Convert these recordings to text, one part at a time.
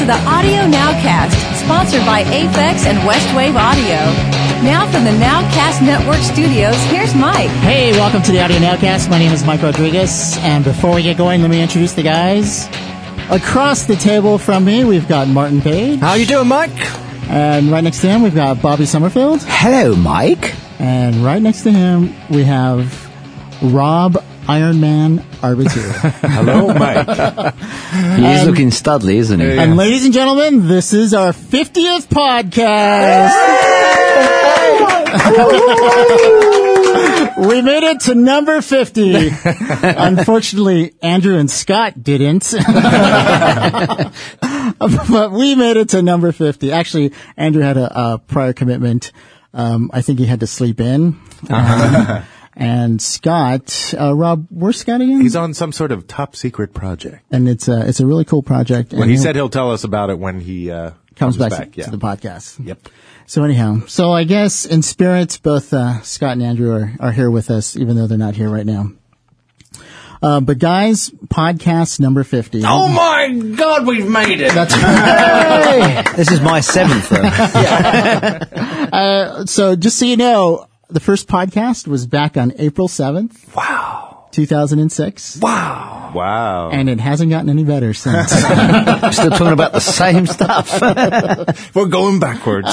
to the Audio Nowcast, sponsored by Aphex and Westwave Audio. Now from the Nowcast Network studios, here's Mike. Hey, welcome to the Audio Nowcast. My name is Mike Rodriguez, and before we get going, let me introduce the guys. Across the table from me, we've got Martin Page. How you doing, Mike? And right next to him, we've got Bobby Summerfield. Hello, Mike. And right next to him, we have Rob Ironman Arbiter. Hello, Mike. He's looking studly, isn't he? And ladies and gentlemen, this is our 50th podcast. We made it to number 50. Unfortunately, Andrew and Scott didn't. But we made it to number 50. Actually, Andrew had a prior commitment. I think he had to sleep in. And Scott, Rob, where's Scott again? He's on some sort of top secret project. And it's a really cool project. Well, he said he'll tell us about it when he comes back to the podcast. Yep. So anyhow, I guess in spirit, both Scott and Andrew are here with us, even though they're not here right now. But guys, podcast number 50. Oh my God, we've made it! That's right. This is my 7th, though. So just so you know, the first podcast was back on April 7th. Wow. 2006. Wow. And it hasn't gotten any better since. Still talking about the same stuff. We're going backwards.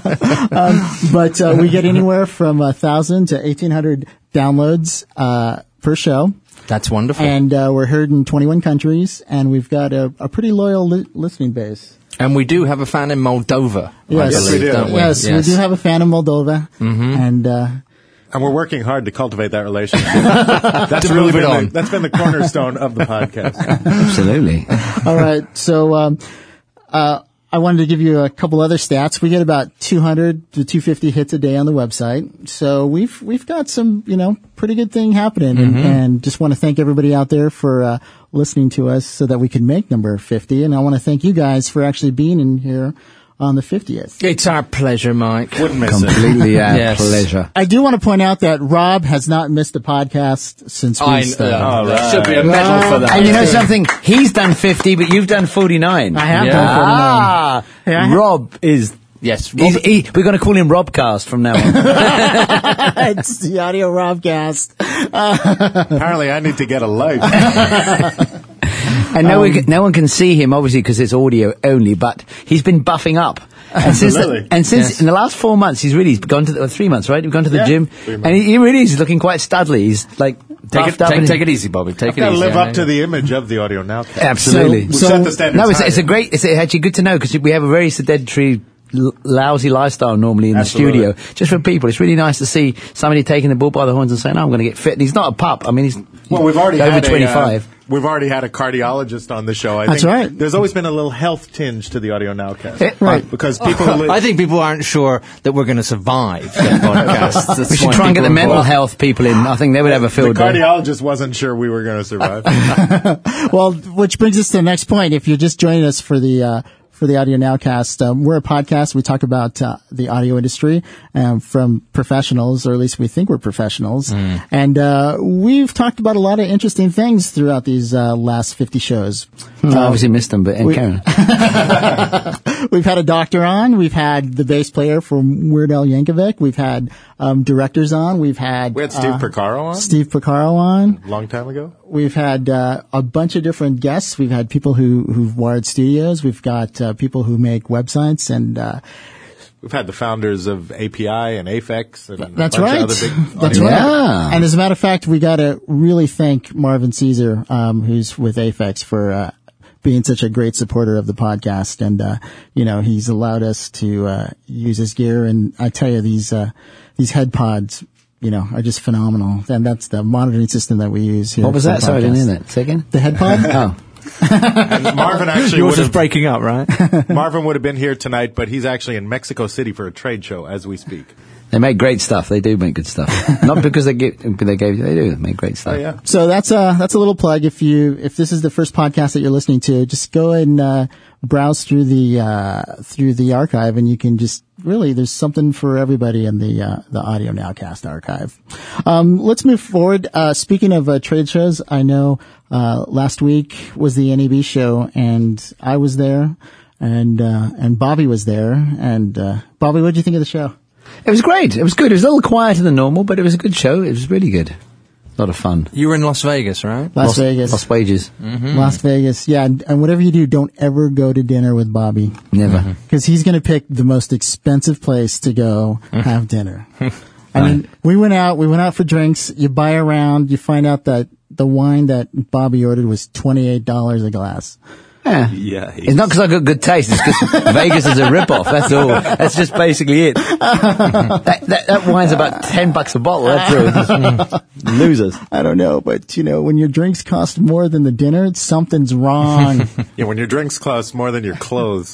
But we get anywhere from 1,000 to 1,800 downloads per show. That's wonderful. And we're heard in 21 countries, and we've got a pretty loyal listening base. And we do have a fan in Moldova. Yes, we do. Don't we? Yes, we do have a fan in Moldova. Mm-hmm. And we're working hard to cultivate that relationship. That's been the cornerstone of the podcast. Absolutely. All right. So, I wanted to give you a couple other stats. We get about 200 to 250 hits a day on the website. So we've got some, pretty good thing happening. Mm-hmm. And just want to thank everybody out there for, listening to us so that we can make number 50. And I want to thank you guys for actually being in here on the 50th. It's our pleasure, Mike. Wouldn't miss Completely our Yes. pleasure. I do want to point out that Rob has not missed a podcast since we started. There should be a medal for that. And you know something? He's done 50, but you've done 49. I have Yeah. done 49. Yeah. Rob is... Yes. we're going to call him Robcast from now on. It's the Audio Robcast. Apparently, I need to get a life. And no one can see him, obviously, because it's audio only, but he's been buffing up. And since in the last 4 months, he's gone to 3 months, right? We've gone to the gym. And he really is looking quite studly. He's like, buffed up. Take it easy, Bobby. Take it Got to easy. live up to the image of the Audio Nowcast. Absolutely. We've set the standards No, high. it's actually good to know because we have a very sedentary, lousy lifestyle normally in Absolutely. the studio. Just for people, it's really nice to see somebody taking the bull by the horns and saying, "I'm going to get fit." And he's not a pup. I mean, he's Well, we've already over had 25. We've already had a cardiologist on the show. That's right. There's always been a little health tinge to the Audio Nowcast. Right. Because people... I think people aren't sure that we're going to survive the podcast. That's We should why try and get people the are mental involved. health people in. I think they would have a the field day. cardiologist wasn't sure we were going to survive. Well, which brings us to the next point. If you're just joining us for the Audio Nowcast, we're a podcast. We talk about the audio industry from professionals, or at least we think we're professionals. And we've talked about a lot of interesting things throughout these last 50 shows. I obviously missed them, but Karen. We've had a doctor on. We've had the bass player from Weird Al Yankovic. We've had directors on. We had Steve Porcaro on? Steve Porcaro on. Long time ago? We've had a bunch of different guests. We've had people who've wired studios. We've got people who make websites, and We've had the founders of API and Aphex and that's a bunch right. of other big That's audio- right. Yeah. And as a matter of fact, we got to really thank Marvin Caesar, who's with Aphex, for being such a great supporter of the podcast. And he's allowed us to use his gear. And I tell you, these head pods, are just phenomenal. And that's the monitoring system that we use here. What was for that? the Sorry, I didn't podcast. hear that. Say again? The head pod? Oh. And Marvin actually Yours would is have breaking up, right? Marvin would have been here tonight, but he's actually in Mexico City for a trade show as we speak. They make great stuff. They do make good stuff. Not because they do make great stuff. Oh yeah. So that's a little plug. If this is the first podcast that you're listening to, just go ahead and browse through the archive, and you can just there's something for everybody in the Audio Nowcast archive. Let's move forward. Speaking of trade shows, I know last week was the NAB show, and I was there. and Bobby was there. And Bobby, what did you think of the show? It was great. It was good. It was a little quieter than normal, but it was a good show. It was really good. A lot of fun. You were in Las Vegas, right? Las Vegas. Las Wages. Mm-hmm. Las Vegas. Yeah, and whatever you do, don't ever go to dinner with Bobby. Never. Because he's going to pick the most expensive place to go have dinner. I mean, we went out for drinks. You buy a round, you find out that the wine that Bobby ordered was $28 a glass. Yeah. It's not because I got good taste. It's because Vegas is a rip-off. That's all. That's just basically it. that wine's about $10 a bottle. That's all. Losers. I don't know, but when your drinks cost more than the dinner, something's wrong. Yeah, when your drinks cost more than your clothes,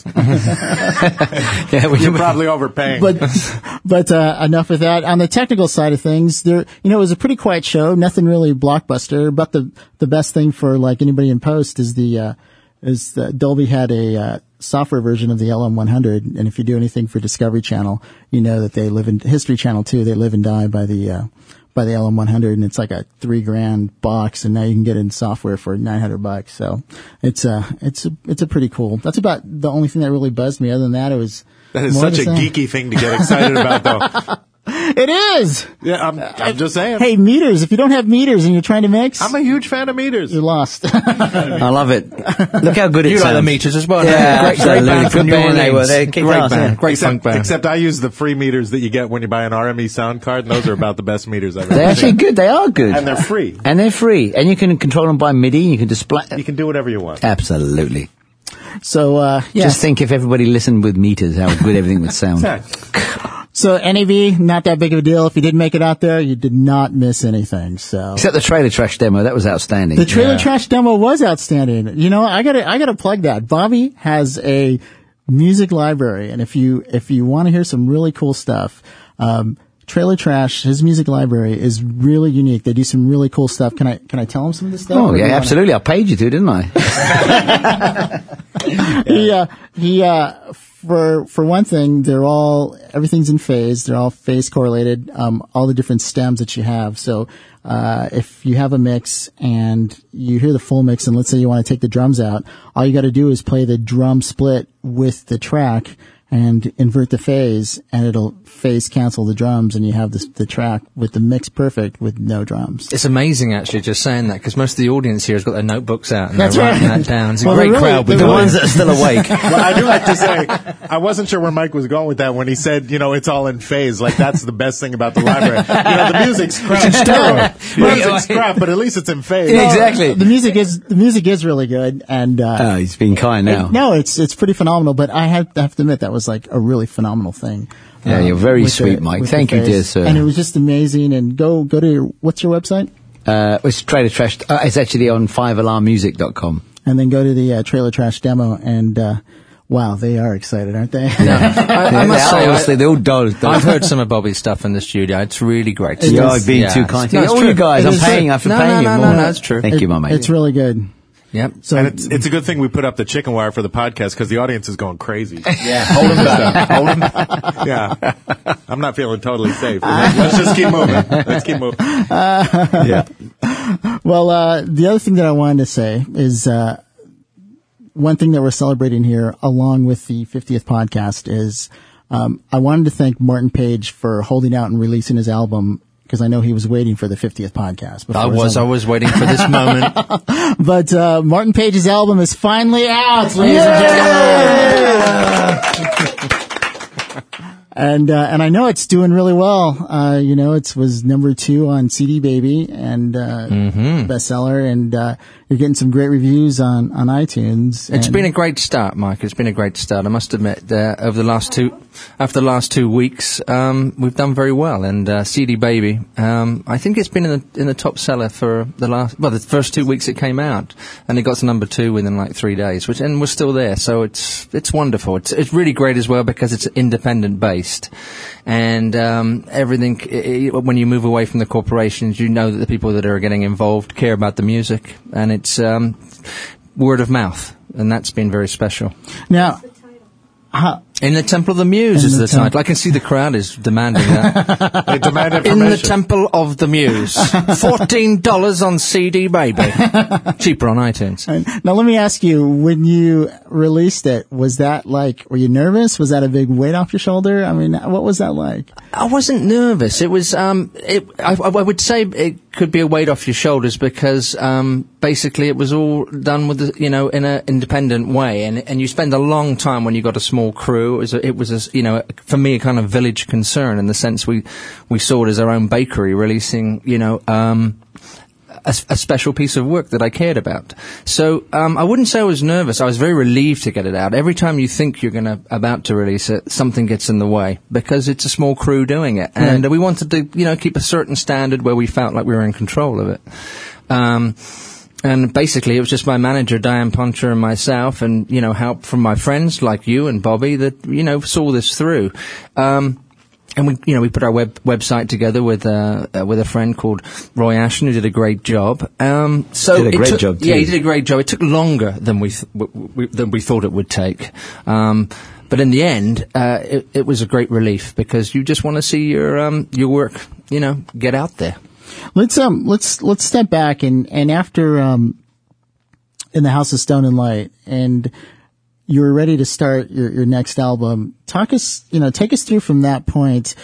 yeah, you're probably overpaying. But enough of that. On the technical side of things, it was a pretty quiet show. Nothing really blockbuster. But the best thing for like anybody in post is Dolby had a software version of the LM100, and if you do anything for Discovery Channel, you know that they live in History Channel too. They live and die by the LM100, and it's like a $3,000 box, and now you can get it in software for $900. So it's a pretty cool. That's about the only thing that really buzzed me. Other than that, that is such a geeky thing to get excited about, though. It is. Yeah, I'm just saying. Hey, meters. If you don't have meters and you're trying to mix, I'm a huge fan of meters. You're lost. I love it. Look how good it sounds. You like the meters as well. Yeah, great band from New Orleans. They were. They're great band. Great funk band. Except I use the free meters that you get when you buy an RME sound card, and those are about the best meters I've ever seen. They're actually good. They are good. And they're free. And and you can control them by MIDI. You can display. You can do whatever you want. Absolutely. So, Just think if everybody listened with meters, how good everything would sound. So NAB, not that big of a deal. If you did make it out there, you did not miss anything. So except the Trailer Trash demo, that was outstanding. The Trailer Trash demo was outstanding. I gotta plug that. Bobby has a music library, and if you want to hear some really cool stuff, Trailer Trash, his music library is really unique. They do some really cool stuff. Can I tell him some of this stuff? Oh yeah, absolutely. I paid you to, didn't I? For one thing, everything's in phase. They're all phase correlated, all the different stems that you have. So, if you have a mix and you hear the full mix and let's say you want to take the drums out, all you got to do is play the drum split with the track and invert the phase, and it'll phase cancel the drums, and you have the track with the mix perfect with no drums. It's amazing, actually, just saying that, because most of the audience here has got their notebooks out and That's they're writing right. that down. It's a great crowd with the ones that are still awake. Well, I do have to say, I wasn't sure where Mike was going with that when he said, it's all in phase. Like, that's the best thing about the library. The music's crap. Music's crap, but at least it's in phase. Yeah, exactly. The music is really good, and he's being kind now. No, it's pretty phenomenal. But I have to admit that was like a really phenomenal thing. Yeah, you're very sweet, Mike. Thank you, dear sir. And it was just amazing. And go to what's your website? It's Trailer Trash. It's actually on 5alarmmusic.com. And then go to the Trailer Trash demo, and wow, they are excited, aren't they? I must say, honestly, they're all dolls. I've heard some of Bobby's stuff in the studio. It's really great. I've been too kind to you. All you guys, I'm paying you more. No, that's true. Thank you, my mate. It's really good. Yep. So and it's a good thing we put up the chicken wire for the podcast because the audience is going crazy. Yeah, hold them back. Hold them back. Yeah. I'm not feeling totally safe. Let's just keep moving. Let's keep moving. Yeah. Well, the other thing that I wanted to say is one thing that we're celebrating here along with the 50th podcast is I wanted to thank Martin Page for holding out and releasing his album, because I know he was waiting for the 50th podcast. I was waiting for this moment. But Martin Page's album is finally out, ladies and gentlemen. And I know it's doing really well. It was number 2 on CD Baby and bestseller, and you're getting some great reviews on iTunes. It's been a great start, Mike. It's been a great start. I must admit, after the last 2 weeks, we've done very well. And CD Baby, I think it's been in the top seller for the first 2 weeks it came out, and it got to number 2 within like 3 days, and we're still there. So it's wonderful. It's really great as well because it's independent based. And everything, when you move away from the corporations, you know that the people that are getting involved care about the music, and it's word of mouth, and that's been very special. Now, In the Temple of the Muse is the title. I can see the crowd is demanding that. They demand information. In the Temple of the Muse. $14 on CD Baby. Cheaper on iTunes. Now let me ask you, when you released it, was that like, were you nervous? Was that a big weight off your shoulder? I mean, what was that like? I wasn't nervous. It was, I would say it could be a weight off your shoulders because, basically it was all done with, in an independent way. And you spend a long time when you got a small crew. It was for me, a kind of village concern in the sense we saw it as our own bakery releasing, a special piece of work that I cared about. So, I wouldn't say I was nervous. I was very relieved to get it out. Every time you think you're about to release it, something gets in the way because it's a small crew doing it. And we wanted to, keep a certain standard where we felt like we were in control of it. And basically, it was just my manager, Diane Poncher, and myself, and, help from my friends like you and Bobby that, saw this through. And we put our website together with a friend called Roy Ashton, who did a great job. Did a great job too. Yeah, he did a great job. It took longer than we thought it would take. But in the end, it was a great relief because you just want to see your work, get out there. Let's step back and after in the House of Stone and Light, and you were ready to start your next album. Take us through from that point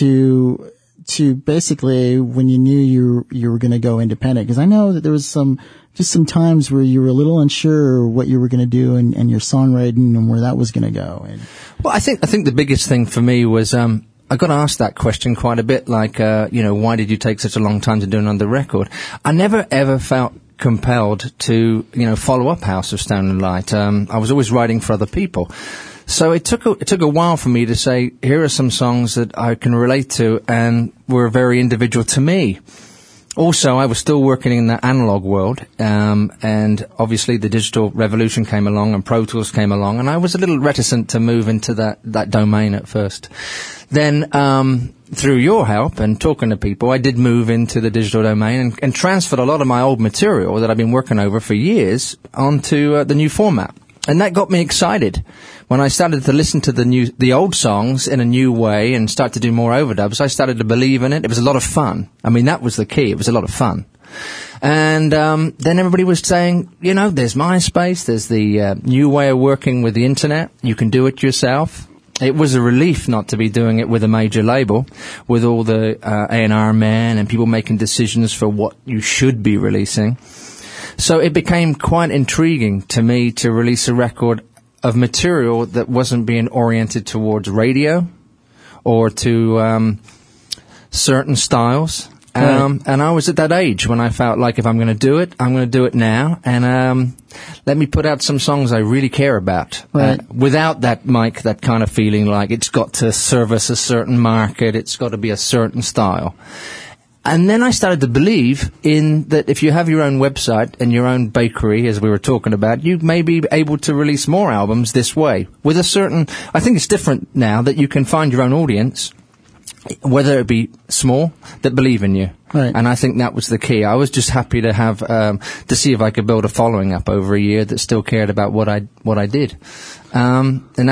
to basically when you knew you were going to go independent. Because I know that there was some times where you were a little unsure what you were going to do and your songwriting and where that was going to go. Well, I think the biggest thing for me was I got asked that question quite a bit, like, why did you take such a long time to do another record? I never ever felt compelled to, follow up House of Stone and Light. I was always writing for other people. So it took a while for me to say, here are some songs that I can relate to and were very individual to me. Also, I was still working in the analog world, and obviously the digital revolution came along and Pro Tools came along, and I was a little reticent to move into that domain at first. Then, through your help and talking to people, I did move into the digital domain and transferred a lot of my old material that I've been working over for years onto the new format. And that got me excited. When I started to listen to the old songs in a new way and start to do more overdubs, I started to believe in it. It was a lot of fun. I mean, that was the key. It was a lot of fun. And then everybody was saying, there's MySpace, there's the new way of working with the internet. You can do it yourself. It was a relief not to be doing it with a major label, with all the A&R men and people making decisions for what you should be releasing. So it became quite intriguing to me to release a record of material that wasn't being oriented towards radio or to certain styles. And I was at that age when I felt like if I'm going to do it, I'm going to do it now. And let me put out some songs I really care about. Right. Without that, Mike, that kind of feeling like it's got to service a certain market, it's got to be a certain style. And then I started to believe in that if you have your own website and your own bakery, as we were talking about, you may be able to release more albums this way. With a certain, I think it's different now that you can find your own audience, whether it be small, that believe in you. Right. And I think that was the key. I was just happy to have, to see if I could build a following up over a year that still cared about what I did. And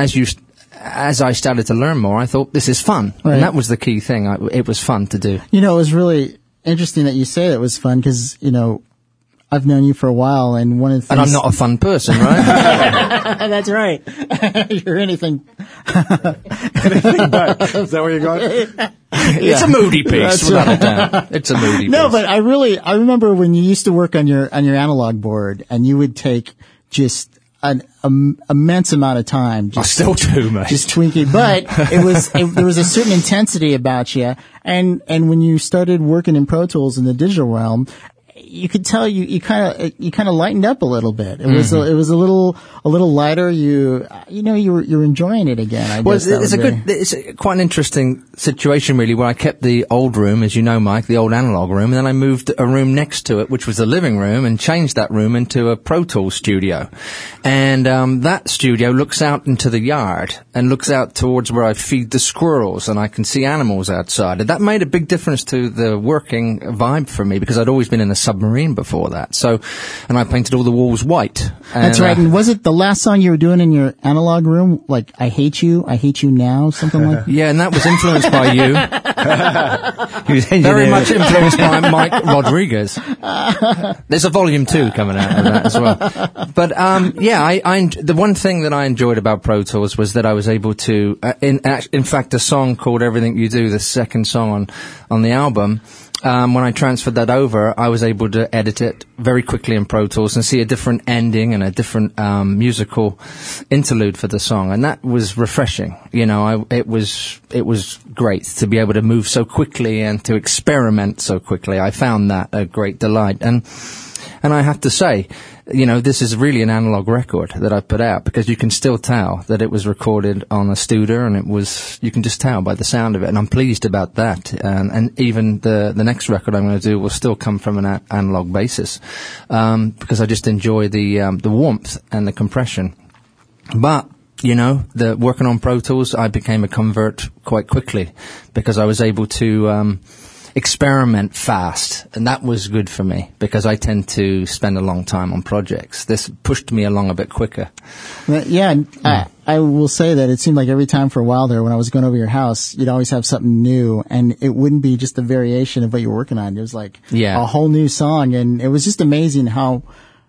as I started to learn more, I thought, this is fun. Right. And that was the key thing. It was fun to do. It was really interesting that you say that it was fun because, I've known you for a while, and one of the things... And I'm not a fun person, right? That's right. You're anything... Anything but. Is that where you're going? It's a moody piece, without a doubt. It's a moody piece. No, but I remember when you used to work on your analog board, and you would take just an immense amount of time. I still do, mate. Just tweaking. But there was a certain intensity about you. And when you started working in Pro Tools in the digital realm, you could tell you kind of lightened up a little bit. It was a little lighter. You were enjoying it again. It's quite an interesting situation really, where I kept the old room, as you know, Mike, the old analog room, and then I moved a room next to it, which was the living room, and changed that room into a Pro Tools studio. And that studio looks out into the yard and looks out towards where I feed the squirrels, and I can see animals outside. And that made a big difference to the working vibe for me, because I'd always been in the Submarine before that. So, and I painted all the walls white. And, That's right. And was it the last song you were doing in your analog room? Like, I Hate You Now, something like that? Yeah, and that was influenced by you. Very much influenced by Mike Rodriguez. There's a volume 2 coming out of that as well. But, the one thing that I enjoyed about Pro Tools was that I was able to, in fact, a song called Everything You Do, the second song on the album, when I transferred that over, I was able to edit it very quickly in Pro Tools and see a different ending and a different musical interlude for the song, and that was refreshing. You know, it was great to be able to move so quickly and to experiment so quickly. I found that a great delight, and I have to say, you know, this is really an analog record that I put out, because you can still tell that it was recorded on a Studer, and you can just tell by the sound of it, and I'm pleased about that. And even the next record I'm going to do will still come from an analog basis, because I just enjoy the warmth and the compression. But, you know, working on Pro Tools, I became a convert quite quickly, because I was able to experiment fast, and that was good for me, because I tend to spend a long time on projects. This pushed me along a bit quicker. Yeah, I will say that it seemed like every time for a while there, when I was going over your house, you'd always have something new, and it wouldn't be just a variation of what you were working on. It was like a whole new song, and it was just amazing how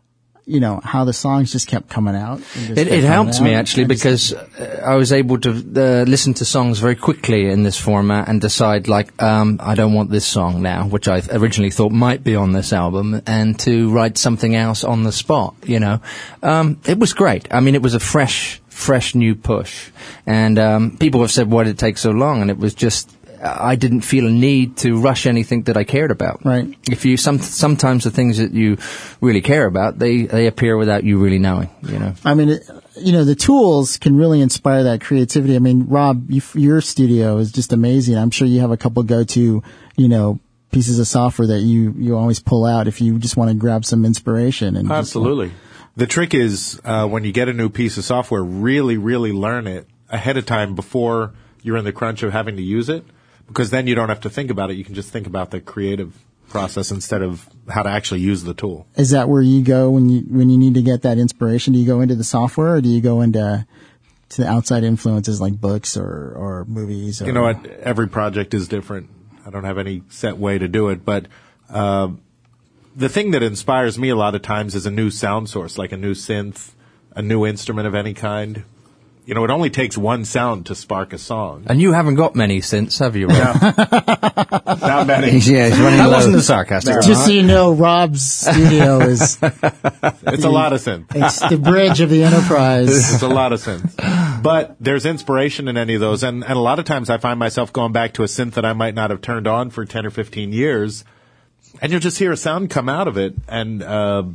the songs just kept coming out. It helped me, actually, because I was able to listen to songs very quickly in this format and decide, like, I don't want this song now, which I originally thought might be on this album, and to write something else on the spot, you know. It was great. I mean, it was a fresh new push. And people have said, why did it take so long? And it was just, I didn't feel a need to rush anything that I cared about. Right. If you sometimes the things that you really care about, they appear without you really knowing. You know. I mean, the tools can really inspire that creativity. I mean, Rob, your studio is just amazing. I'm sure you have a couple go-to, pieces of software that you always pull out if you just want to grab some inspiration. And absolutely. The trick is when you get a new piece of software, really, really learn it ahead of time before you're in the crunch of having to use it. Because then you don't have to think about it. You can just think about the creative process instead of how to actually use the tool. Is that where you go when you need to get that inspiration? Do you go into the software, or do you go into the outside influences like books or movies? Or? You know what? Every project is different. I don't have any set way to do it. But the thing that inspires me a lot of times is a new sound source, like a new synth, a new instrument of any kind. You know, it only takes one sound to spark a song. And you haven't got many synths, have you, Rob? Not many. Yeah, he's running low. That wasn't a sarcastic. Just so you know, Rob's studio is... It's a lot of synth. It's the bridge of the Enterprise. It's a lot of synth. But there's inspiration in any of those. And a lot of times I find myself going back to a synth that I might not have turned on for 10 or 15 years. And you'll just hear a sound come out of it. And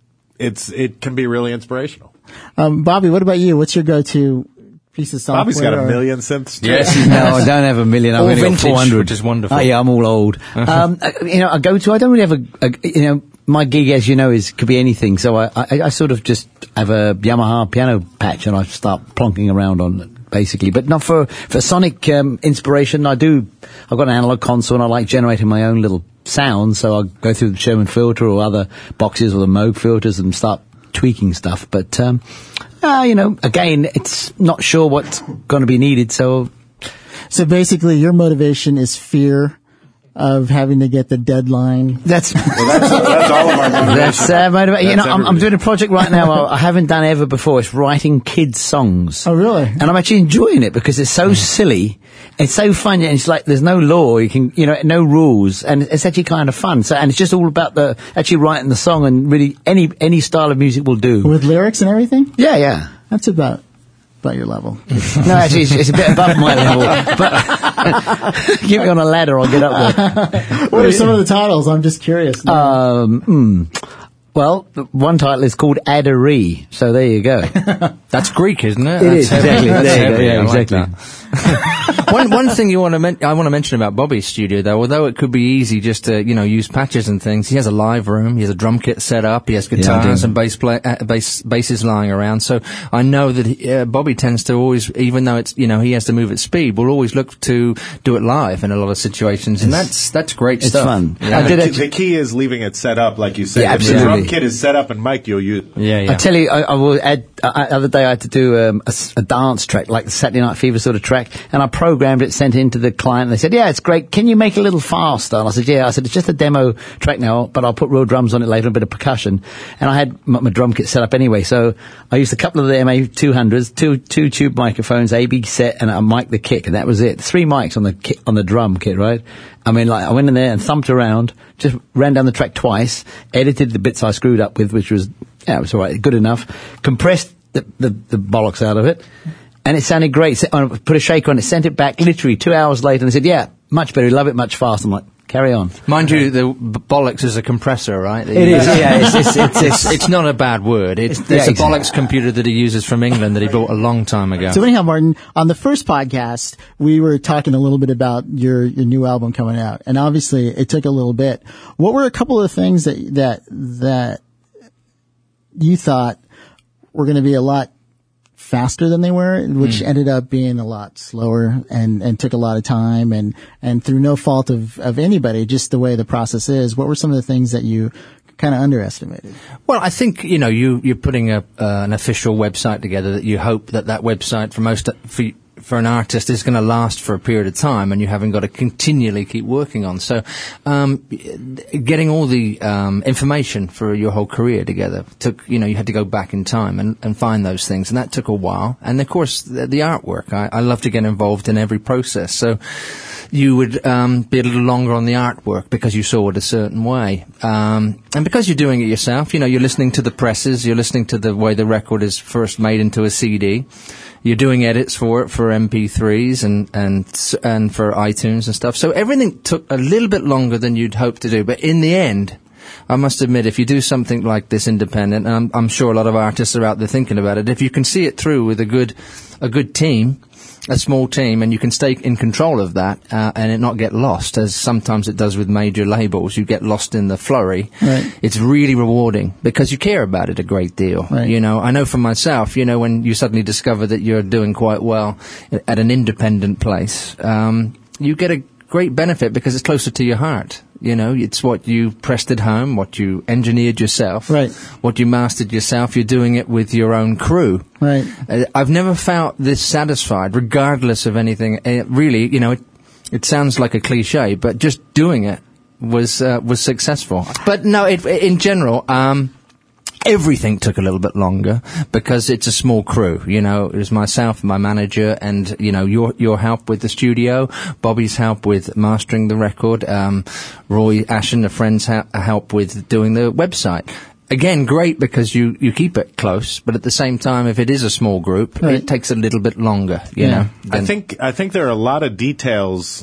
it can be really inspirational. Bobby, what about you? What's your go-to piece of software? Bobby's got a million synths. Yes, no, I don't have a million. I've only got 400, which is wonderful. Oh, yeah, I'm all old. I go to. I don't really have my gig, as you know, could be anything. So I sort of just have a Yamaha piano patch and I start plonking around on it, basically. But not for sonic inspiration. I've got an analog console and I like generating my own little sounds. So I'll go through the Sherman filter or other boxes or the Moog filters and start tweaking stuff. But, again, it's not sure what's going to be needed. So basically your motivation is fear of having to get the deadline. That's all of our motivation. I'm doing a project right now I haven't done ever before. It's writing kids' songs. Oh, really? And I'm actually enjoying it because it's so silly. It's so fun. And it's like there's no law. You can, no rules. And it's actually kind of fun. So, and it's just all about actually writing the song, and really any style of music will do. With lyrics and everything? Yeah. That's about your level. No, actually, it's a bit above my level. But get me on a ladder, I'll get up there. What are some of the titles? I'm just curious. Well, one title is called Adderee, so there you go. That's Greek, isn't it? It is, exactly. That's there you go. heavy. Yeah, I like exactly. that. One thing I want to mention about Bobby's studio, though, although it could be easy just to use patches and things, he has a live room, he has a drum kit set up, he has guitars and basses lying around. So I know that Bobby tends to always, even though it's he has to move at speed, will always look to do it live in a lot of situations, and that's great stuff. It's fun. Yeah. The key is leaving it set up, like you said. Yeah, if the absolutely. drum kit is set up and mic'd, you'll use. Yeah. I tell you, I will add. The other day I had to do a dance track, like the Saturday Night Fever sort of track, and I programmed it, sent it into the client, and they said, "Yeah, it's great. Can you make it a little faster?" And I said, "Yeah." I said, "It's just a demo track now, but I'll put real drums on it later, a bit of percussion." And I had my drum kit set up anyway, so I used a couple of the MA200s, two tube microphones, AB set, and I mic'd the kick, and that was it. 3 mics on the drum kit, right? I mean, like, I went in there and thumped around, just ran down the track twice, edited the bits I screwed up with, which was, it was all right, good enough, compressed the bollocks out of it, and it sounded great. So I put a shaker on it, sent it back literally 2 hours later, and they said, "Yeah, much better, love it much faster." I'm like, carry on. Mind you, the bollocks is a compressor, right? It is, yeah. It's not a bad word. It's a bollocks computer that he uses from England that he bought a long time ago. So anyhow, Martin, on the first podcast, we were talking a little bit about your new album coming out, and obviously it took a little bit. What were a couple of things that you thought were going to be a lot faster than they were, which ended up being a lot slower and took a lot of time and through no fault of anybody, just the way the process is? What were some of the things that you kind of underestimated? Well, I think, you're putting an official website together that you hope that website for an artist is going to last for a period of time, and you haven't got to continually keep working on. So, getting all the information for your whole career together took, you had to go back in time and find those things, and that took a while. And of course, the artwork. I love to get involved in every process. So, you would be a little longer on the artwork because you saw it a certain way. And because you're doing it yourself, you're listening to the presses, you're listening to the way the record is first made into a CD. You're doing edits for it, for MP3s and for iTunes and stuff. So everything took a little bit longer than you'd hoped to do. But in the end, I must admit, if you do something like this independent, and I'm sure a lot of artists are out there thinking about it, if you can see it through with a good team, a small team, and you can stay in control of that and it not get lost, as sometimes it does with major labels. You get lost in the flurry. Right. It's really rewarding because you care about it a great deal. Right. I know for myself, when you suddenly discover that you're doing quite well at an independent place, you get a great benefit because it's closer to your heart. It's what you pressed at home, what you engineered yourself, right, what you mastered yourself. You're doing it with your own crew. Right. I've never felt this satisfied, regardless of anything. Really, it sounds like a cliche, but just doing it was successful. But no, in general, everything took a little bit longer because it's a small crew. It was myself, my manager, and your help with the studio, Bobby's help with mastering the record, Roy Ashen, a friend's help with doing the website. Again, great because you keep it close, but at the same time, if it is a small group, right, it takes a little bit longer. You know. I think there are a lot of details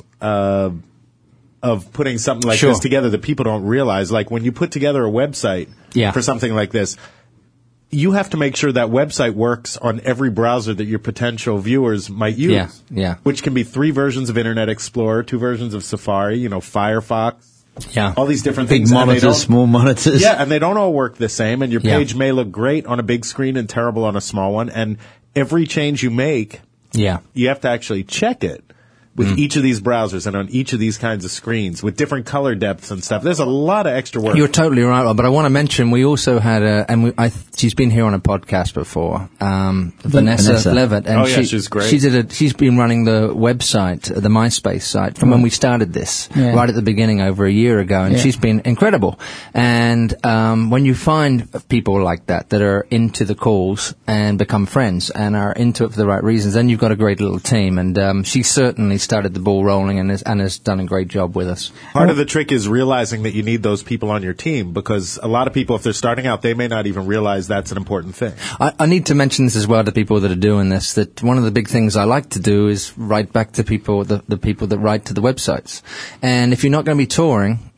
of putting something like Sure. this together that people don't realize. Like when you put together a website for something like this, you have to make sure that website works on every browser that your potential viewers might use. Yeah. Which can be 3 versions of Internet Explorer, 2 versions of Safari, Firefox. Yeah. All these different Big things. monitors, small monitors. Yeah, and they don't all work the same, and your page may look great on a big screen and terrible on a small one, and every change you make, you have to actually check it with each of these browsers and on each of these kinds of screens with different color depths and stuff. There's a lot of extra work. You're totally right, Rob, but I want to mention we also had she's been here on a podcast before, Vanessa Levitt, and she's great. She's been running the website, the MySpace site, from when we started this, right at the beginning over a year ago, and she's been incredible. And when you find people like that are into the calls and become friends and are into it for the right reasons, then you've got a great little team, and she certainly started the ball rolling and has done a great job with us. Part of the trick is realizing that you need those people on your team, because a lot of people, if they're starting out, they may not even realize that's an important thing. I need to mention this as well to people that are doing this, that one of the big things I like to do is write back to people, the people that write to the websites. And if you're not going to be touring,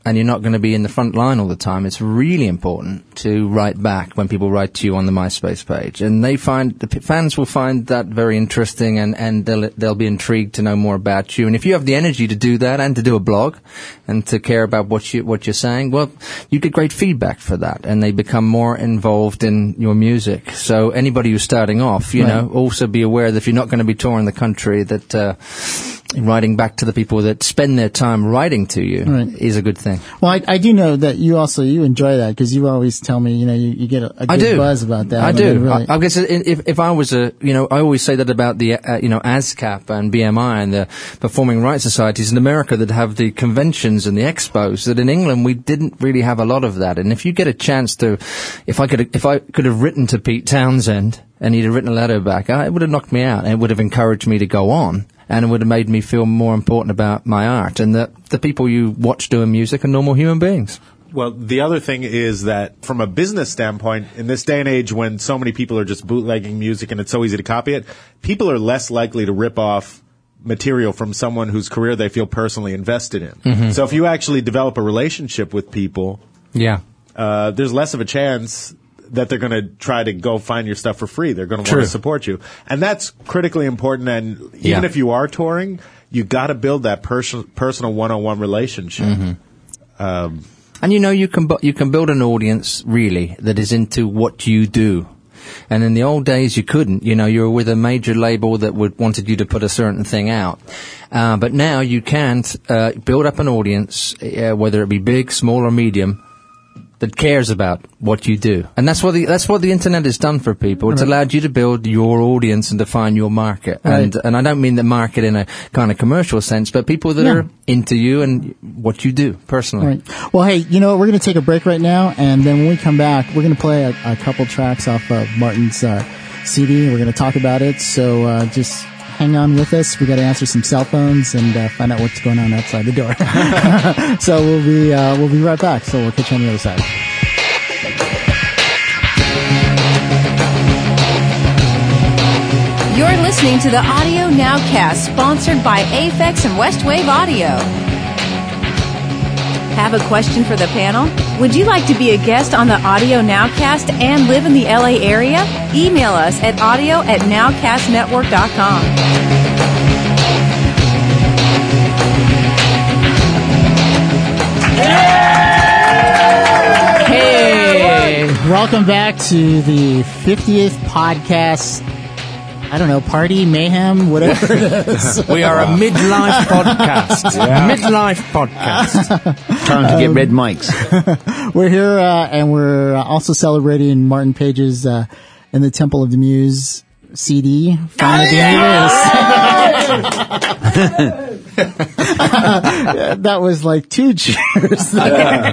and you're not going to be in the front line all the time, it's really important to write back when people write to you on the MySpace page. And the fans will find that very interesting, and they'll be intrigued to know more about you. And if you have the energy to do that and to do a blog and to care about what you're saying, well, you get great feedback for that, and they become more involved in your music. So anybody who's starting off, also be aware that if you're not going to be touring the country, that writing back to the people that spend their time writing to you is a good thing. Well, I do know that you enjoy that, because you always tell me, you get a good buzz about that. I do. I guess if I was I always say that about the, ASCAP and BMI and the Performing Rights Societies in America that have the conventions and the expos, that in England we didn't really have a lot of that. And if you get a chance to, if I could have written to Pete Townsend and he'd have written a letter back, it would have knocked me out, and it would have encouraged me to go on. And it would have made me feel more important about my art, and that the people you watch doing music are normal human beings. Well, the other thing is that from a business standpoint, in this day and age when so many people are just bootlegging music and it's so easy to copy it, people are less likely to rip off material from someone whose career they feel personally invested in. Mm-hmm. So if you actually develop a relationship with people, there's less of a chance that they're going to try to go find your stuff for free. They're going to want to support you. And that's critically important. And even if you are touring, you got to build that personal one-on-one relationship. Mm-hmm. And you can build an audience really that is into what you do. And in the old days, you couldn't. You were with a major label that wanted you to put a certain thing out. But now you can build up an audience, whether it be big, small, or medium, that cares about what you do. And that's what the internet has done for people. It's allowed you to build your audience and define your market. Right. And I don't mean the market in a kind of commercial sense, but people that are into you and what you do personally. Right. Well, hey, we're going to take a break right now, and then when we come back, we're going to play a couple tracks off of Martin's CD. We're going to talk about it. So just hang on with us. We got to answer some cell phones and find out what's going on outside the door. So we'll be right back. So we'll catch you on the other side. You're listening to the Audio Nowcast, sponsored by Aphex and Westwave Audio. Have a question for the panel? Would you like to be a guest on the Audio Nowcast and live in the LA area? Email us at audio@nowcastnetwork.com. Hey! Welcome back to the 50th podcast. I don't know, party, mayhem, whatever it is. We are a midlife podcast. Midlife podcast. Time to get red mics. We're here, and we're also celebrating Martin Page's In the Temple of the Muse CD. Finally being released. That was like 2 cheers there.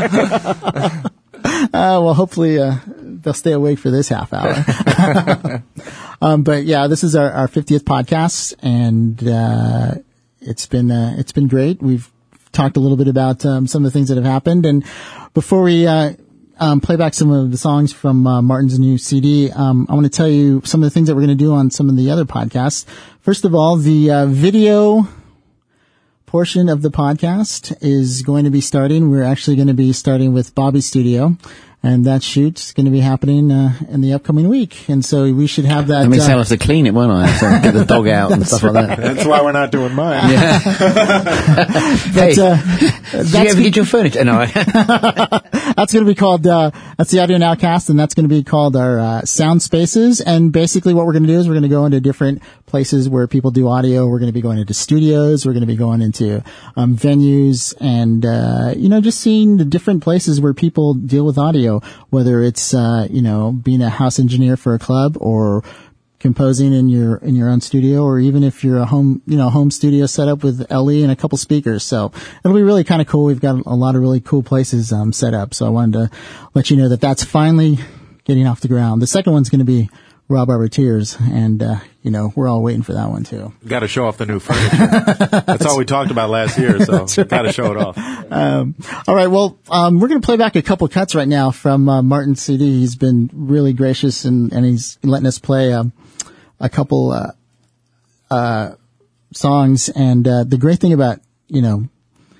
Well, hopefully they'll stay awake for this half hour. But yeah, this is our 50th podcast, and it's been great. We've talked a little bit about some of the things that have happened, and before we play back some of the songs from Martin's new CD, I want to tell you some of the things that we're going to do on some of the other podcasts. First of all, the video portion of the podcast is going to be starting. We're actually going to be starting with Bobby's studio, and that shoot's going to be happening in the upcoming week. And so we should have that. That means I'll have to clean it, won't I? So get the dog out and stuff like that. That's why we're not doing mine. Yeah. Hey, did you ever get your furniture? No. That's going to be called, that's the Audio Nowcast, and that's going to be called our Sound Spaces. And basically what we're going to do is we're going to go into different places where people do audio. We're going to be going into studios. We're going to be going into venues, and just seeing the different places where people deal with audio, whether it's being a house engineer for a club, or composing in your own studio, or even if you're a home studio set up with LE and a couple speakers. So it'll be really kind of cool. We've got a lot of really cool places set up. So I wanted to let you know that that's finally getting off the ground. The second one's going to be Raw Barber Tears, and we're all waiting for that one too. Got to show off the new furniture. That's all we talked about last year, so got to show it off. All right, well, we're going to play back a couple cuts right now from Martin's CD. He's been really gracious, and he's letting us play a couple songs. And the great thing about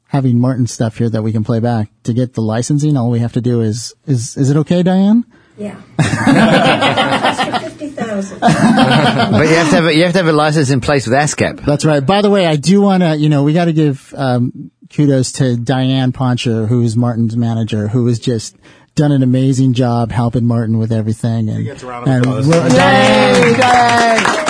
having Martin stuff here that we can play back. To get the licensing, all we have to do is it okay, Diane? Yeah. That's for 50,000. But you have to have a license in place with ASCAP. That's right. By the way, I do want to, we got to give kudos to Diane Poncher, who is Martin's manager, who has just done an amazing job helping Martin with everything. And, gets a round of applause. Diane!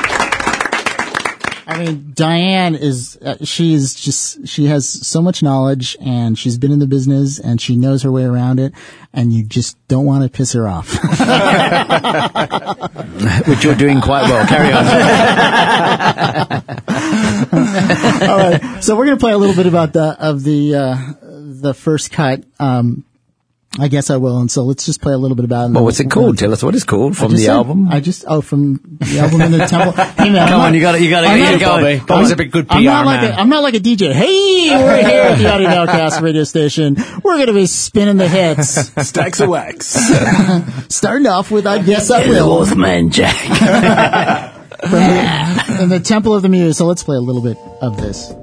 I mean, Diane is, she has so much knowledge, and she's been in the business, and she knows her way around it, and you just don't want to piss her off. Which you're doing quite well. Carry on. All right. So we're going to play a little bit about the first cut. I guess I will. And so let's just play a little bit about it. Well, what's it called? Tell us what it's called from the album. From the album in the temple. Hey man, come on, you got to go. Bobby's a bit good PR man. I'm not like a DJ. Hey, we're here at the Audio Nowcast radio station. We're going to be spinning the hits. Stacks of wax. Starting off with I Guess I Will. Wolfman Jack. From the Temple of the Muse. So let's play a little bit of this.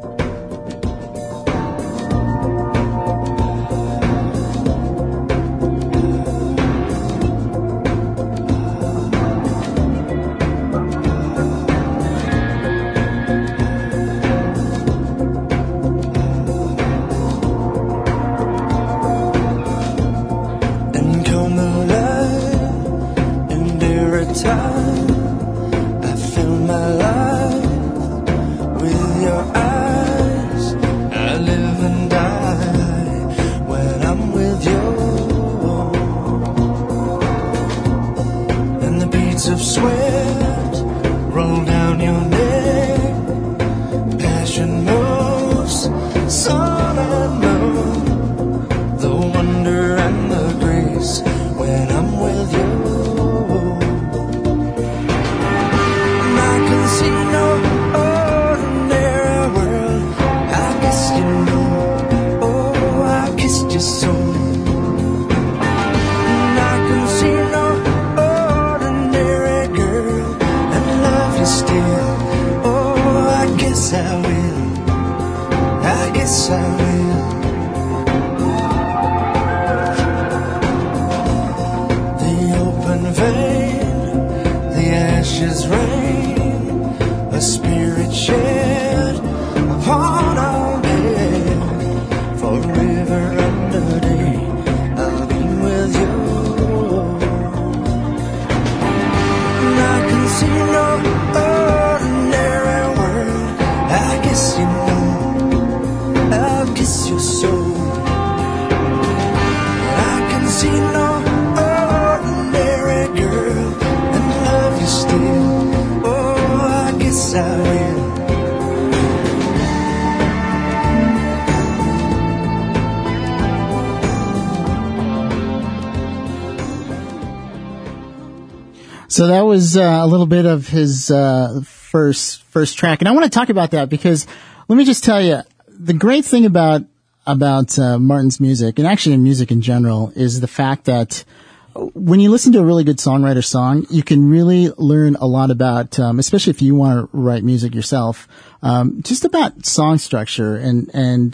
Of sweat roll down your neck, passion moves sun and moon, the wonder and the grace when I'm with you. And I can see no ordinary world. I guess you know, oh, I kissed your soul. I guess I will. The open vein, the ashes rain, a spirit shed upon our bed. Forever and a day, I'll be with you. And I can see no ordinary world. I guess you know. I'll kiss your soul. I can see no ordinary girl and love you still. Oh, I guess I will. So that was a little bit of his first track, and I want to talk about that because let me just tell you. The great thing about Martin's music, and actually in music in general, is the fact that when you listen to a really good songwriter song, you can really learn a lot about, especially if you want to write music yourself, just about song structure and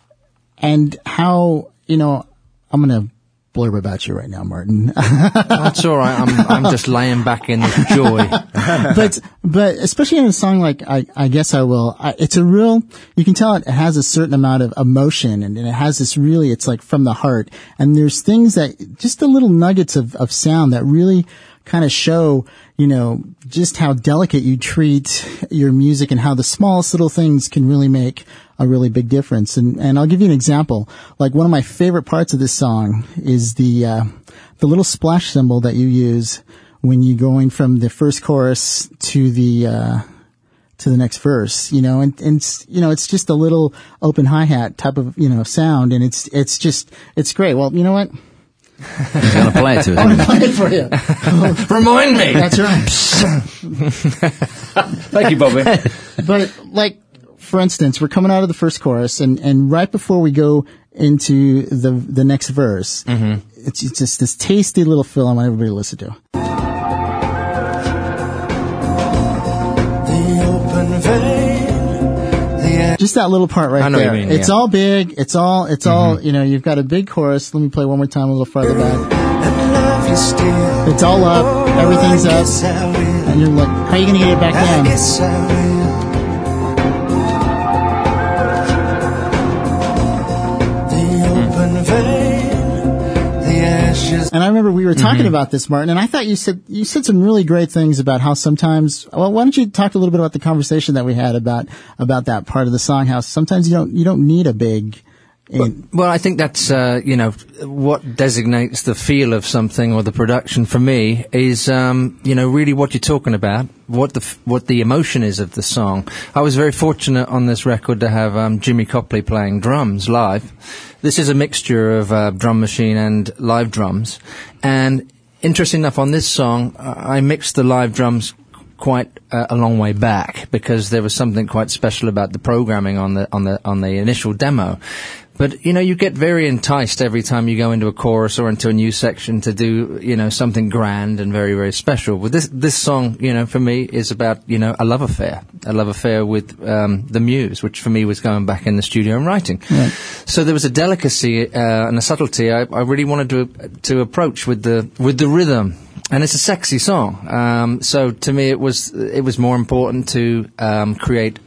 how, I'm going to blurb about you right now, Martin. That's all right. I'm just laying back in joy. But especially in a song like I Guess I Will, it's a real, you can tell it has a certain amount of emotion and it has this really, it's like from the heart. And there's things that, just the little nuggets of sound that really kind of show, just how delicate you treat your music and how the smallest little things can really make a really big difference. And I'll give you an example. Like one of my favorite parts of this song is the little splash cymbal that you use when you're going from the first chorus to the next verse, and it's just a little open hi-hat type of, sound. And it's great. Well, you know what? I'm going to play it to us. I'm going to play it for you. Remind me. That's right. Thank you, Bobby. But for instance, we're coming out of the first chorus and right before we go into the next verse, it's just this tasty little fill I want everybody to listen to. The open vein, the Just that little part right I know there. what you mean, It's yeah. all big. It's all, you've got a big chorus. Let me play one more time a little farther back. And love you still. It's all up. Oh, Everything's I up. guess I will. And you're like, how are you going to get it back I down? guess I will. The open vein, the ashes. And I remember we were talking about this, Martin, and I thought you said some really great things about how sometimes, well, why don't you talk a little bit about the conversation that we had about that part of the song, how sometimes you don't need a big, Well, I think that's, what designates the feel of something or the production for me is, really what you're talking about, what the emotion is of the song. I was very fortunate on this record to have Jimmy Copley playing drums live. This is a mixture of drum machine and live drums. And interesting enough, on this song, I mixed the live drums quite a long way back because there was something quite special about the programming on the initial demo. But, you get very enticed every time you go into a chorus or into a new section to do, something grand and very, very special. But this song, for me is about, a love affair with the muse, which for me was going back in the studio and writing. Right. So there was a delicacy and a subtlety I really wanted to approach with the rhythm. And it's a sexy song. So to me it was more important to create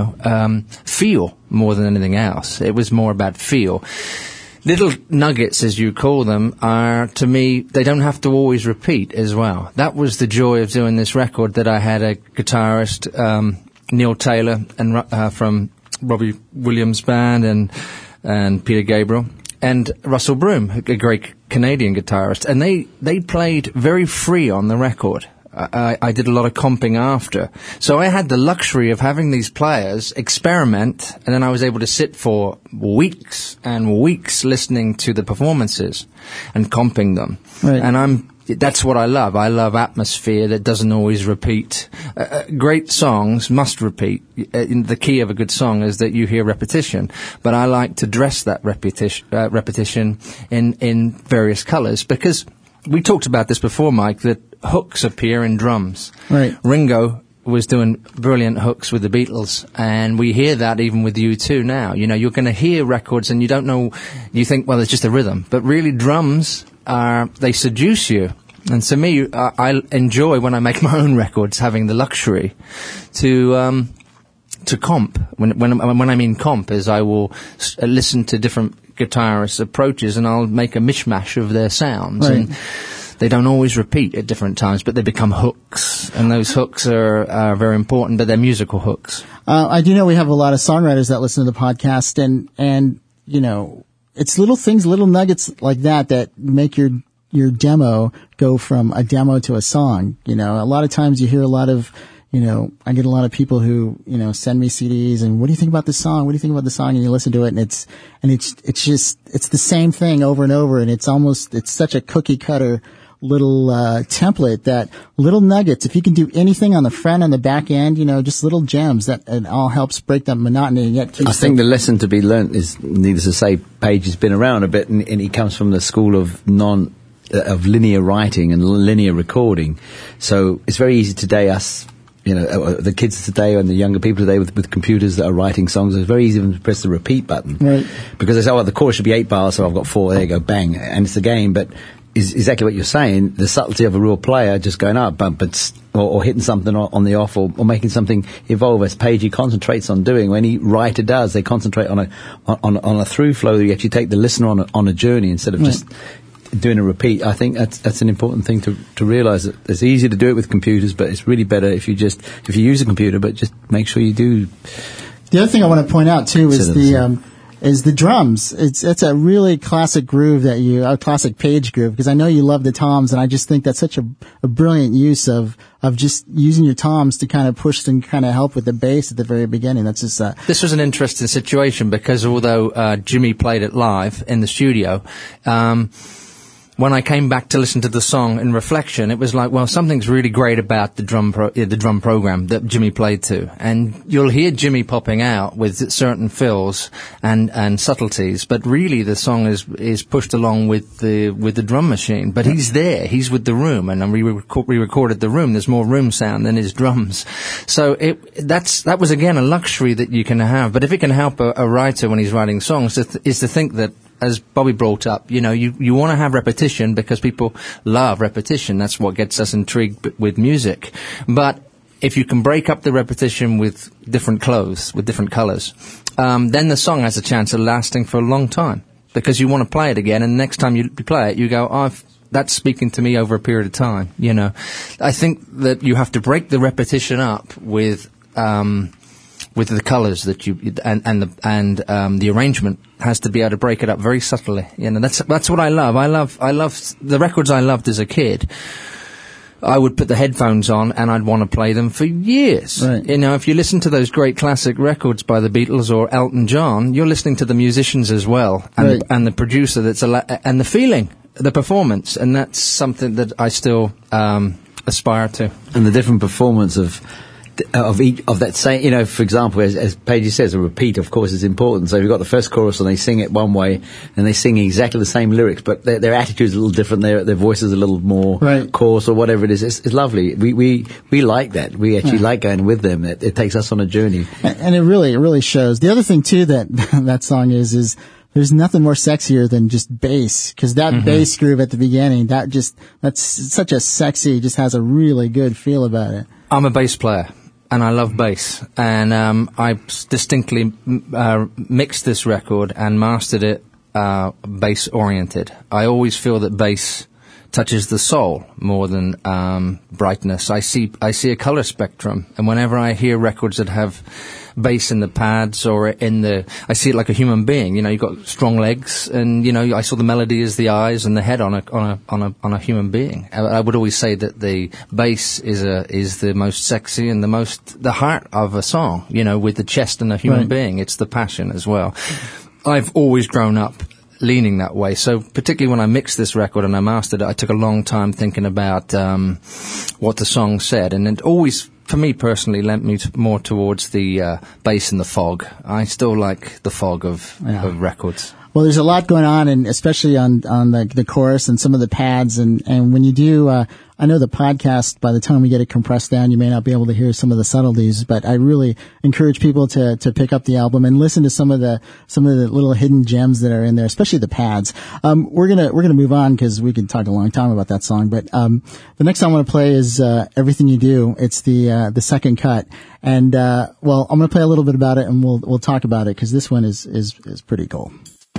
feel more than anything else. It was more about feel. Little nuggets, as you call them, are, to me, they don't have to always repeat as well. That was the joy of doing this record, that I had a guitarist, Neil Taylor, and from Robbie Williams' band, and Peter Gabriel, and Russell Broom, a great Canadian guitarist, and they played very free on the record. I did a lot of comping after. So I had the luxury of having these players experiment, and then I was able to sit for weeks and weeks listening to the performances and comping them. Right. And that's what I love. I love atmosphere that doesn't always repeat. Great songs must repeat. The key of a good song is that you hear repetition. But I like to dress that repetition in various colours, because we talked about this before, Mike, that hooks appear in drums. Right. Ringo was doing brilliant hooks with the Beatles, and we hear that even with U2 now. You're going to hear records and you don't know, you think, well, it's just a rhythm. But really, drums they seduce you. And to me, I enjoy, when I make my own records, having the luxury to comp. When I mean comp, is I will listen to different guitarist approaches, and I'll make a mishmash of their sounds. Right. And they don't always repeat at different times, but they become hooks, and those hooks are very important, but they're musical hooks. I do know we have a lot of songwriters that listen to the podcast, and it's little things, little nuggets like that make your demo go from a demo to a song. A lot of times you hear a lot of, I get a lot of people who, send me CDs and, what do you think about this song? What do you think about the song? And you listen to it, and it's the same thing over and over, and it's such a cookie cutter little template, that little nuggets, if you can do anything on the front and the back end, just little gems, that it all helps break that monotony and yet keeps I think the lesson to be learnt is, needless to say, Page has been around a bit, and he comes from the school of linear writing and linear recording. So it's very easy today, the kids today and the younger people today with computers that are writing songs, it's very easy for them to press the repeat button. Right. Because they say, the chorus should be 8 bars, so I've got 4, there you go, bang, and it's the game. But is exactly what you're saying, the subtlety of a real player just going up, or hitting something on the off, or making something evolve, as Pagey concentrates on doing. When any writer does, they concentrate on a through flow. You actually take the listener on a journey instead of just doing a repeat. I think that's an important thing to realise, that it's easy to do it with computers, but it's really better if you use a computer, but just make sure you do. The other thing I want to point out too is the drums. It's a really classic groove a classic Page groove, because I know you love the toms, and I just think that's such a brilliant use of just using your toms to kind of push and kind of help with the bass at the very beginning. That's just This was an interesting situation, because although Jimmy played it live in the studio, when I came back to listen to the song in reflection, it was like, well, something's really great about the drum program that Jimmy played to. And you'll hear Jimmy popping out with certain fills and subtleties, but really the song is pushed along with the drum machine. But he's there, he's with the room, and we recorded the room. There's more room sound than his drums. So that was again a luxury that you can have. But if it can help a writer when he's writing songs, is to think that, as Bobby brought up, you want to have repetition because people love repetition. That's what gets us intrigued with music. But if you can break up the repetition with different clothes, with different colors, then the song has a chance of lasting for a long time because you want to play it again, and the next time you play it, you go, that's speaking to me over a period of time. I think that you have to break the repetition up with the colours that the arrangement has to be able to break it up very subtly. That's what I love. I love the records I loved as a kid. I would put the headphones on and I'd want to play them for years. Right. If you listen to those great classic records by the Beatles or Elton John, you're listening to the musicians as well, and the producer and the feeling, the performance, and that's something that I still aspire to. And the different performance of each of that same, for example, as Paige says, a repeat, of course, is important. So you've got the first chorus and they sing it one way, and they sing exactly the same lyrics, but their attitude's a little different. Their voice is a little more coarse or whatever it is. It's lovely. We like that. We actually like going with them. It takes us on a journey, and it really shows. The other thing too that song is there's nothing more sexier than just bass, because that bass groove at the beginning, that's such a sexy, just has a really good feel about it. I'm a bass player. And I love bass, and I distinctly mixed this record and mastered it bass-oriented. I always feel that bass touches the soul more than brightness. I see a color spectrum, and whenever I hear records that have bass in the pads or I see it like a human being. You've got strong legs, and I saw the melody as the eyes and the head on a human being. I would always say that the bass is the most sexy and the heart of a song. With the chest and the human being, it's the passion as well. I've always grown up leaning that way. So particularly when I mixed this record and I mastered it, I took a long time thinking about what the song said, and it always, for me personally, lent me more towards the bass and the fog. I still like the fog of records. Well, there's a lot going on, and especially on the chorus and some of the pads, and when you do, I know the podcast, by the time we get it compressed down, you may not be able to hear some of the subtleties, but I really encourage people to pick up the album and listen to some of the little hidden gems that are in there, especially the pads. We're gonna move on because we could talk a long time about that song, but the next song I want to play is Everything You Do. It's the second cut, and I'm gonna play a little bit about it, and we'll talk about it because this one is pretty cool.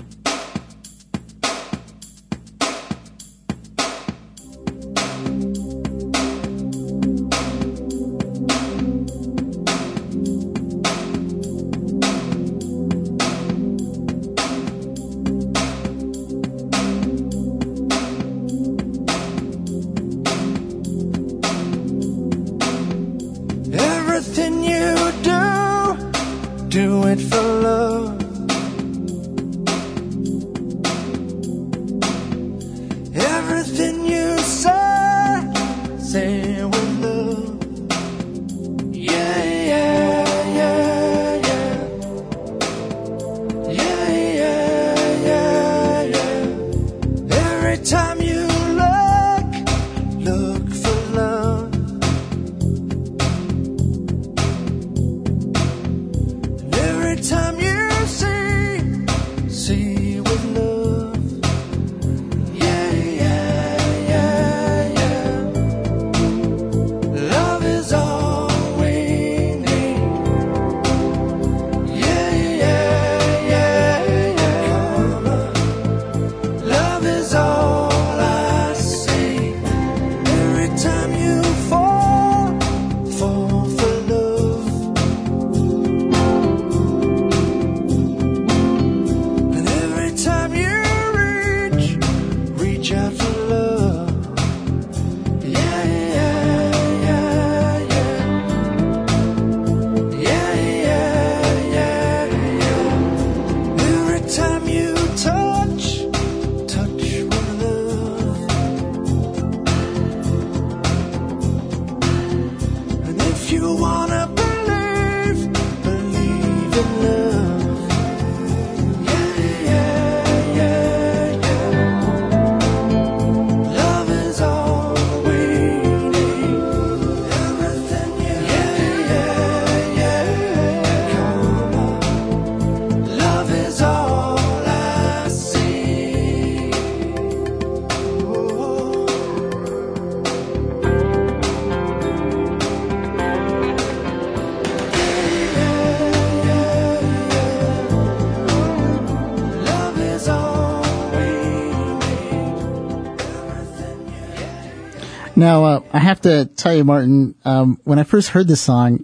Do it for love. Everything you say, say it with love. Yeah, yeah, yeah, yeah. Yeah, yeah, yeah, yeah. Every time you look for love. Time you see with love. Yeah, yeah, yeah, yeah. Now, I have to tell you, Martin, when I first heard this song,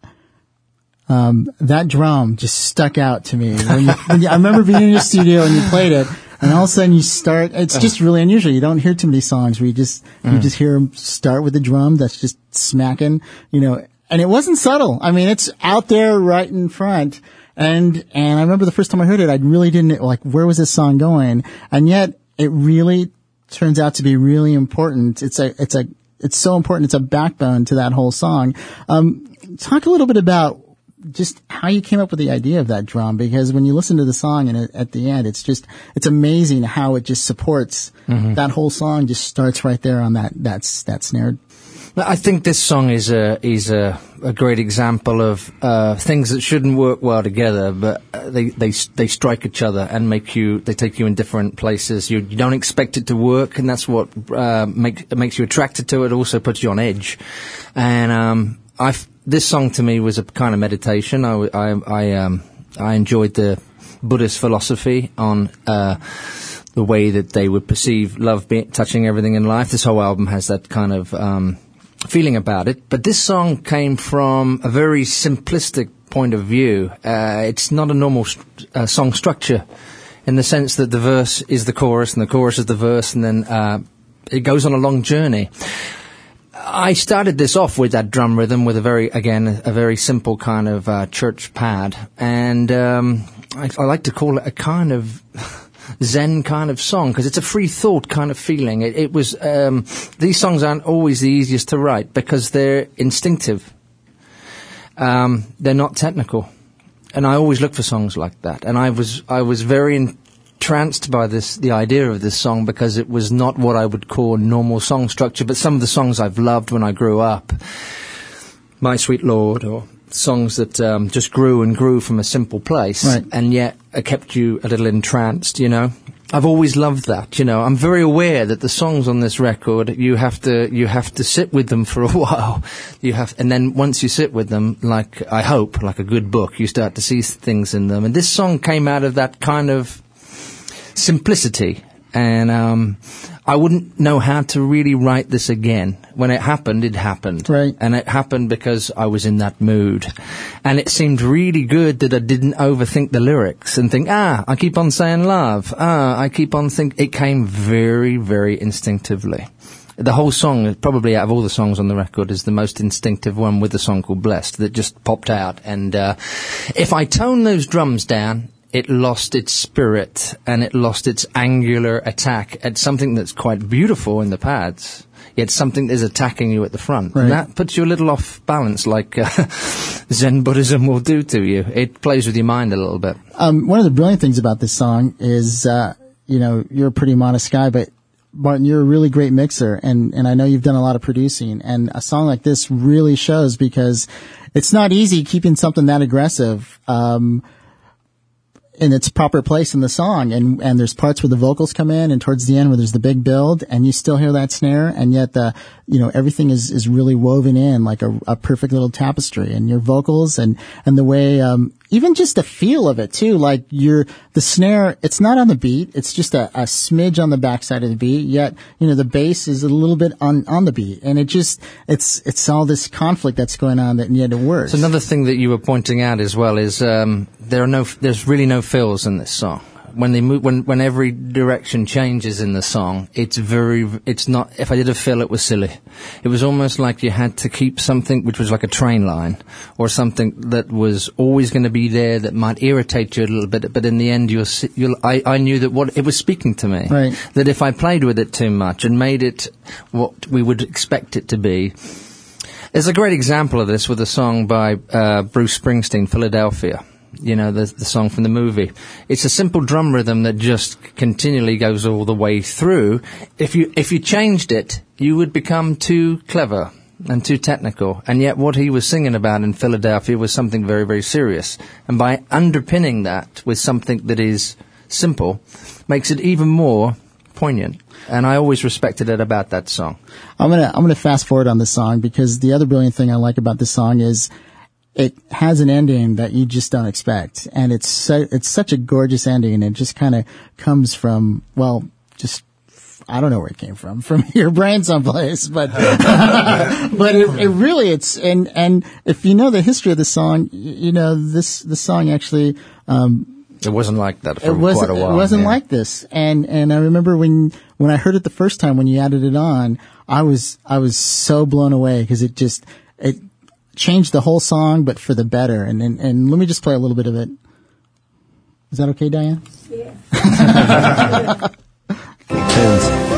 that drum just stuck out to me. I remember being in your studio and you played it, and all of a sudden you start. It's just really unusual. You don't hear too many songs where you just hear them start with the drum that's just smacking, And it wasn't subtle. I mean, it's out there right in front. And I remember the first time I heard it, I really didn't where was this song going? And yet it really turns out to be really important. It's so important. It's a backbone to that whole song. Talk a little bit about just how you came up with the idea of that drum, because when you listen to the song and at the end, it's amazing how it just supports that whole song. Just starts right there on that snare. I think this song is a great example of things that shouldn't work well together, but they strike each other and they take you in different places. You don't expect it to work, and that's what makes you attracted to it. Also puts you on edge. And this song to me was a kind of meditation. I enjoyed the Buddhist philosophy on the way that they would perceive love touching everything in life. This whole album has that kind of feeling about it. But this song came from a very simplistic point of view. It's not a normal song structure in the sense that the verse is the chorus and the chorus is the verse, and then it goes on a long journey. I started this off with that drum rhythm with a very simple kind of church pad, and I like to call it a kind of Zen kind of song, because it's a free thought kind of feeling. It was these songs aren't always the easiest to write because they're instinctive. They're not technical, and I always look for songs like that. And I was very entranced by the idea of this song, because it was not what I would call normal song structure, but some of the songs I've loved when I grew up, My Sweet Lord, or songs that just grew and grew from a simple place, right, and yet kept you a little entranced, I've always loved that, I'm very aware that the songs on this record, you have to sit with them for a while. And then once you sit with them, I hope, like a good book, you start to see things in them. And this song came out of that kind of simplicity. And I wouldn't know how to really write this again. When it happened, it happened. Right. And it happened because I was in that mood. And it seemed really good that I didn't overthink the lyrics and think, I keep on saying love. I keep on thinking. It came very, very instinctively. The whole song, probably out of all the songs on the record, is the most instinctive one, with the song called Blessed, that just popped out. And if I tone those drums down, it lost its spirit and it lost its angular attack at something that's quite beautiful in the pads, yet something is attacking you at the front. Right. And that puts you a little off balance, like Zen Buddhism will do to you. It plays with your mind a little bit. One of the brilliant things about this song is, you're a pretty modest guy, but Martin, you're a really great mixer, and I know you've done a lot of producing, and a song like this really shows, because it's not easy keeping something that aggressive in its proper place in the song, and there's parts where the vocals come in, and towards the end where there's the big build, and you still hear that snare, and yet everything is really woven in like a perfect little tapestry, and your vocals and the way even just the feel of it too, like the snare, it's not on the beat, it's just a smidge on the backside of the beat, yet the bass is a little bit on the beat, and it's all this conflict that's going on, that, and yet it works. So another thing that you were pointing out as well is there's really no fills in this song. When they move, when every direction changes in the song, it's not, if I did a fill, it was silly. It was almost like you had to keep something which was like a train line, or something that was always going to be there, that might irritate you a little bit, but in the end I knew that what it was speaking to me. Right. That if I played with it too much and made it what we would expect it to be. There's a great example of this with a song by Bruce Springsteen, Philadelphia. The song from the movie. It's a simple drum rhythm that just continually goes all the way through. If you changed it, you would become too clever and too technical. And yet what he was singing about in Philadelphia was something very, very serious. And by underpinning that with something that is simple, makes it even more poignant. And I always respected it about that song. I'm gonna fast forward on this song, because the other brilliant thing I like about this song is it has an ending that you just don't expect, and it's such a gorgeous ending, and it just kind of comes from, just I don't know where it came from your brain someplace, but but it really and if you know the history of the song, you know the song actually. It wasn't like that for quite a while. It wasn't like this, and I remember when I heard it the first time when you added it on, I was so blown away because it changed the whole song, but for the better. And let me just play a little bit of it. Is that okay, Diane? Yeah. Tunes.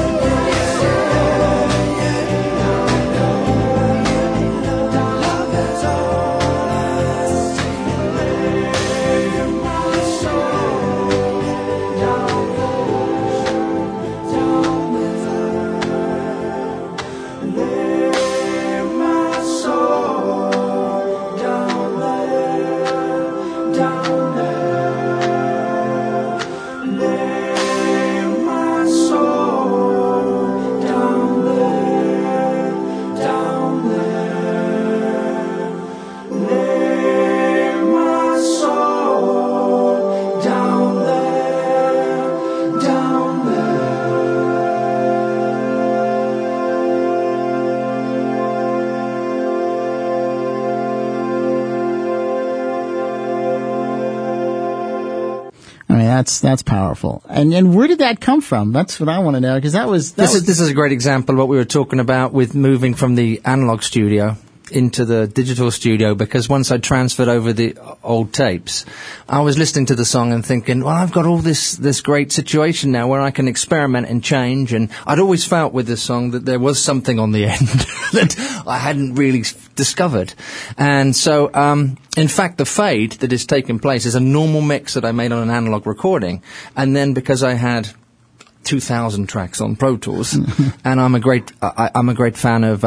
That's powerful. And where did that come from? That's what I want to know, because this is a great example of what we were talking about with moving from the analog studio into the digital studio, because once I transferred over the old tapes, I was listening to the song and thinking, well, I've got all this great situation now where I can experiment and change, and I'd always felt with this song that there was something on the end that I hadn't really discovered. And so, in fact, the fade that is taking place is a normal mix that I made on an analog recording, and then because I had 2,000 tracks on Pro Tools, and I'm a great fan of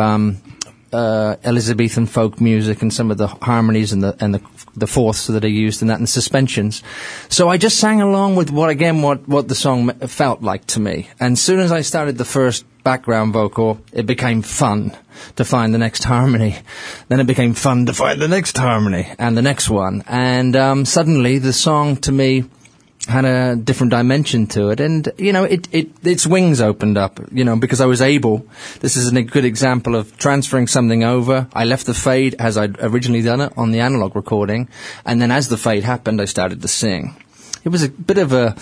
Elizabethan folk music and some of the harmonies and the fourths that are used in that and suspensions. So I just sang along with what the song felt like to me. And as soon as I started the first background vocal, it became fun to find the next harmony. Then it became fun to find the next harmony and the next one. And suddenly the song to me had a different dimension to it, and its wings opened up, because I was able. This is a good example of transferring something over. I left the fade as I'd originally done it on the analog recording, and then as the fade happened, I started to sing. It was a bit of a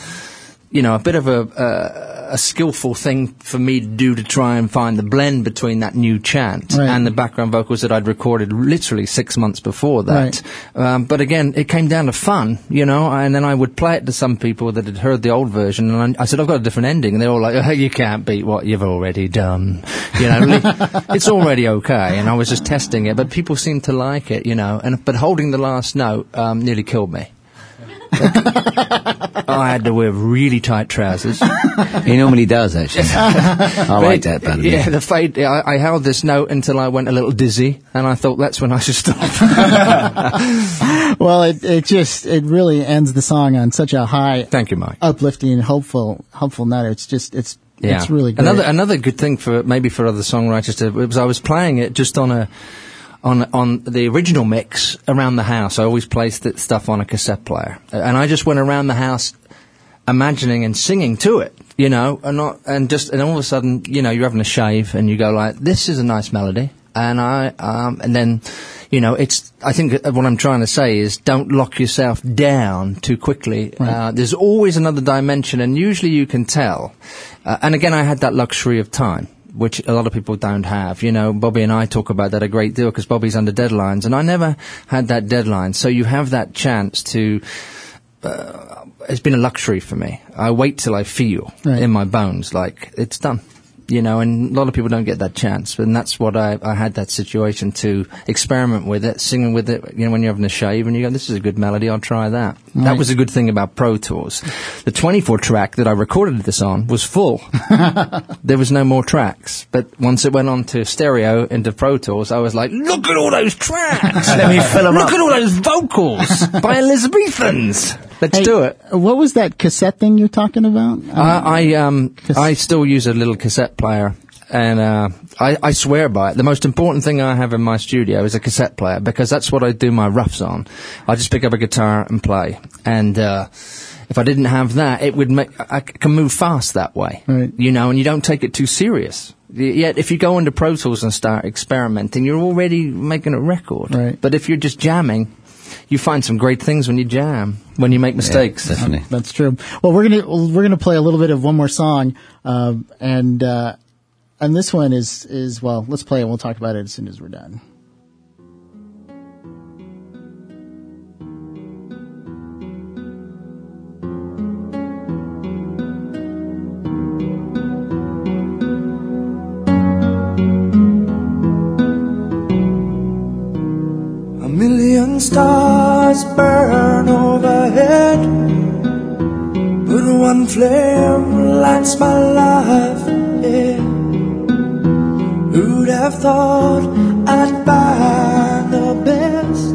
skillful thing for me to do to try and find the blend between that new chant and the background vocals that I'd recorded literally 6 months before that. Right. But again, it came down to fun, and then I would play it to some people that had heard the old version, and I said, I've got a different ending, and they're all like, oh, you can't beat what you've already done. It's already okay, and I was just testing it, but people seemed to like it, but holding the last note nearly killed me. I had to wear really tight trousers. He normally does, actually. I like that better. Yeah, the fade. I held this note until I went a little dizzy, and I thought that's when I should stop. Well, it really ends the song on such a high, thank you, Mike, uplifting, hopeful note. It's really great. Another good thing for other songwriters was I was playing it just on the original mix around the house. I always placed that stuff on a cassette player, and I just went around the house imagining and singing to it, and all of a sudden, you're having a shave and you go like, this is a nice melody, and then, I think what I'm trying to say is don't lock yourself down too quickly. Right. There's always another dimension, and usually you can tell. And again, I had that luxury of time, which a lot of people don't have. Bobby and I talk about that a great deal because Bobby's under deadlines, and I never had that deadline. So you have that chance to... it's been a luxury for me. I wait till I feel in my bones like it's done. And a lot of people don't get that chance. And that's what I had that situation to experiment with it, singing with it, when you're having a shave and you go, this is a good melody, I'll try that. Right. That was a good thing about Pro Tools. The 24 track that I recorded this on was full. There was no more tracks. But once it went on to stereo into Pro Tools, I was like, look at all those tracks! Let me fill them up. Look at all those vocals by Elizabethans! Let's do it. What was that cassette thing you're talking about? I still use a little cassette player, and I swear by it. The most important thing I have in my studio is a cassette player, because that's what I do my roughs on. I just pick up a guitar and play, and If I didn't have that, it would I can move fast that way, Right. you know, and you don't take it too serious. Yet, if you go into Pro Tools and start experimenting, you're already making a record. Right. But if you're just jamming, you find some great things when you jam, when you make mistakes. Yeah, definitely. That's true. Well, we're gonna play a little bit of one more song, and this one is well, let's play it. We'll talk about it as soon as we're done. A million stars burn overhead, but one flame lights my life. Yeah. Who'd have thought I'd find the best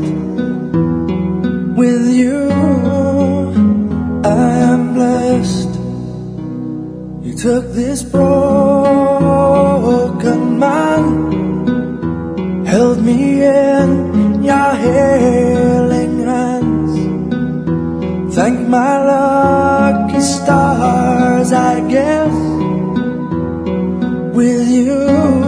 with you? I am blessed. You took this broken man, held me in your healing hands. Thank my lucky stars, I guess. With you,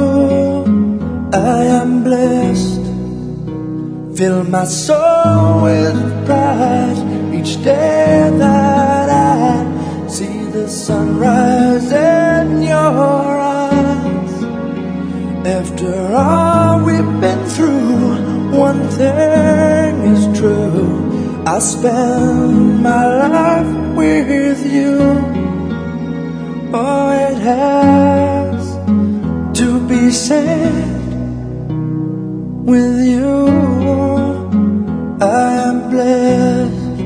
I am blessed. Fill my soul with pride each day that I see the sunrise in your eyes. After all we've been through, one thing is true. I spend my life with you. Oh, it has to be said. With you, I am blessed.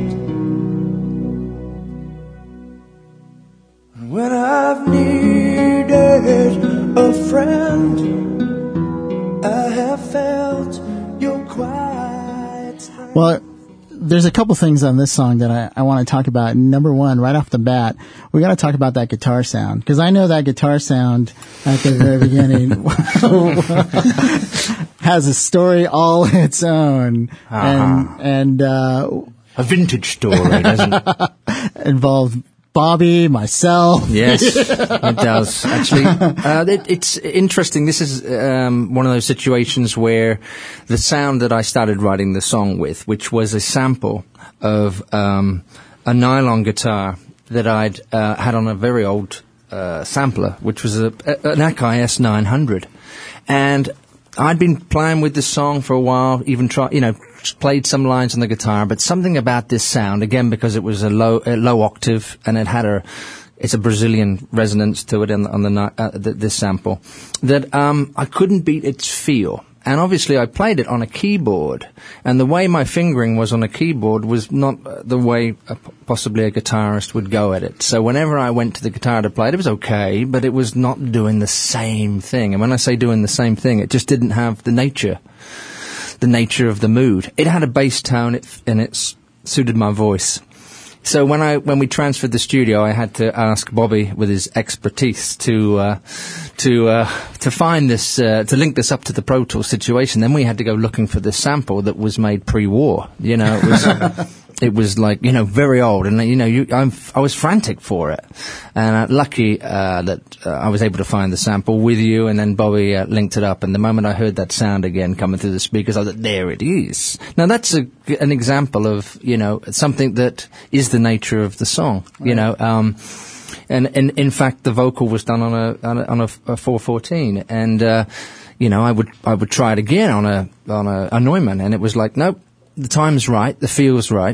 When I've needed a friend, I have felt your quiet strength. Well, there's a couple things on this song that I want to talk about. Number one, right off the bat, we got to talk about that guitar sound, because I know that guitar sound at the very beginning has a story all its own, and A vintage story, doesn't it? involved Bobby, myself. Yes, it does. Actually, it's interesting. This is one of those situations where the sound that I started writing the song with, which was a sample of a nylon guitar that I'd had on a very old sampler, which was an Akai S900. And I'd been playing with this song for a while, even played some lines on the guitar, but something about this sound, again, because it was a low octave and it had it's a Brazilian resonance to it on this sample, that I couldn't beat its feel. And obviously I played it on a keyboard, and the way my fingering was on a keyboard was not the way possibly a guitarist would go at it. So whenever I went to the guitar to play it, it was okay, but it was not doing the same thing. And when I say doing the same thing, it just didn't have the nature of the mood. It had a bass tone, and it suited my voice. So when we transferred the studio, I had to ask Bobby, with his expertise, to find this, to link this up to the Pro Tools situation. Then we had to go looking for this sample that was made pre-war. You know, it was it was like, you know, very old, and you know, I was frantic for it, and lucky that I was able to find the sample with you, and then Bobby linked it up, and the moment I heard that sound again coming through the speakers, I was like, there it is. Now that's an example of, you know, something that is the nature of the song, you know. And in fact, the vocal was done on a 414, and you know, I would try it again on a Neumann, and it was like, nope, the time's right, the feel's right,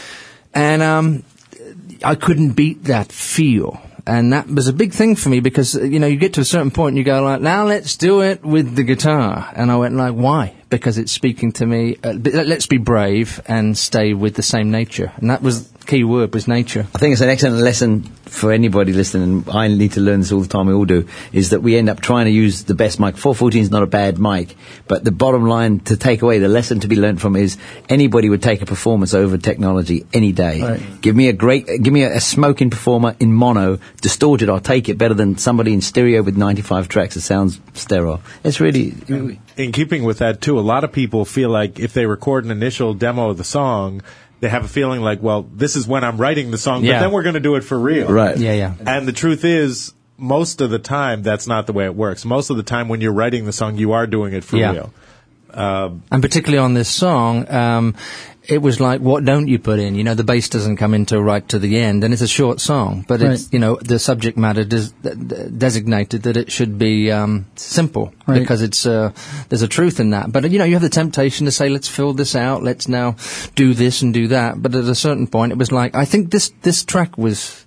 and I couldn't beat that feel. And that was a big thing for me, because, you know, you get to a certain point and you go like, now let's do it with the guitar. And I went like, why? Because it's speaking to me, let's be brave and stay with the same nature. And that was the key word, was nature. I think it's an excellent lesson for anybody listening, and I need to learn this all the time, we all do, is that we end up trying to use the best mic. 414 is not a bad mic, but the bottom line to take away, the lesson to be learned from, is anybody would take a performance over technology any day. Right. Give me a smoking performer in mono, distorted, I'll take it, better than somebody in stereo with 95 tracks that sounds sterile. It's really... In keeping with that too, a lot of people feel like if they record an initial demo of the song, they have a feeling like, well, this is when I'm writing the song, but Yeah. then we're going to do it for real. Right. Yeah. And the truth is, most of the time, that's not the way it works. Most of the time, when you're writing the song, you are doing it for Yeah. real. And particularly on this song, it was like, what don't you put in? You know, the bass doesn't come into right to the end, and it's a short song, but it's, Right. you know, the subject matter designated that it should be simple, Right. because it's there's a truth in that. But, you know, you have the temptation to say, let's fill this out, let's now do this and do that. But at a certain point, it was like, I think this track was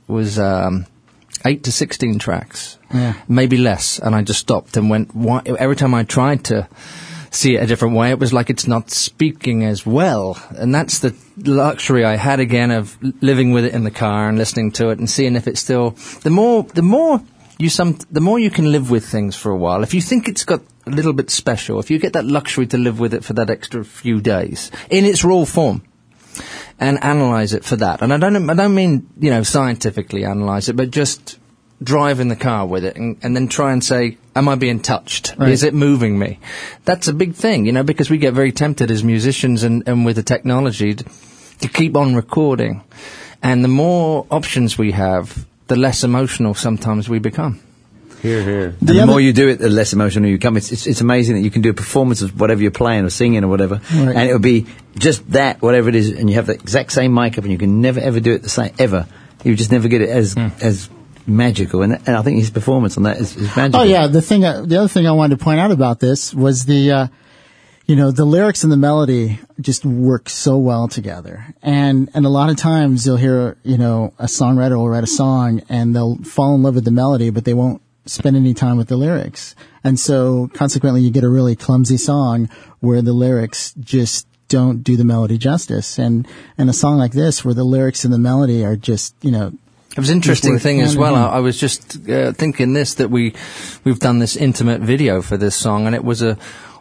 8 to 16 tracks, maybe less, and I just stopped and went, why? Every time I tried to see it a different way, it was like it's not speaking as well. And that's the luxury I had again of living with it in the car and listening to it and seeing if it's still, the more you can live with things for a while. If you think it's got a little bit special, if you get that luxury to live with it for that extra few days in its raw form, and analyze it for that. And I don't mean, you know, scientifically analyze it, but just drive in the car with it and then try and say, am I being touched? Right. Is it moving me? That's a big thing, you know, because we get very tempted as musicians and with the technology to keep on recording. And the more options we have, the less emotional sometimes we become. Here, here. And the more you do it, the less emotional you become. It's amazing that you can do a performance of whatever you're playing or singing or whatever, Right. and it'll be just that, whatever it is, and you have the exact same mic up, and you can never ever do it the same ever. You just never get it as magical, and I think his performance on that is magical. Oh yeah, the other thing I wanted to point out about this was the lyrics and the melody just work so well together. And a lot of times you'll hear, you know, a songwriter will write a song and they'll fall in love with the melody, but they won't spend any time with the lyrics. And so consequently you get a really clumsy song where the lyrics just don't do the melody justice. And a song like this where the lyrics and the melody are just, you know, It was an interesting work thing as hand in well. hand. I was just thinking that we've done this intimate video for this song, and it was a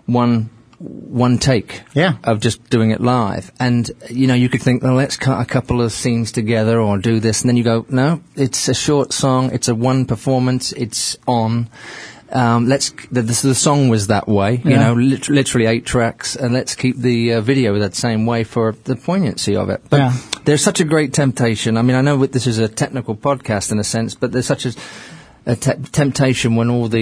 one take of just doing it live. And, you know, you could think, well, let's cut a couple of scenes together or do this. And then you go, no, it's a short song. It's a one performance. It's on. The song was that way, you know, literally 8 tracks, and let's keep the video that same way for the poignancy of it. But there's such a great temptation. I mean, I know this is a technical podcast in a sense, but there's such a temptation when all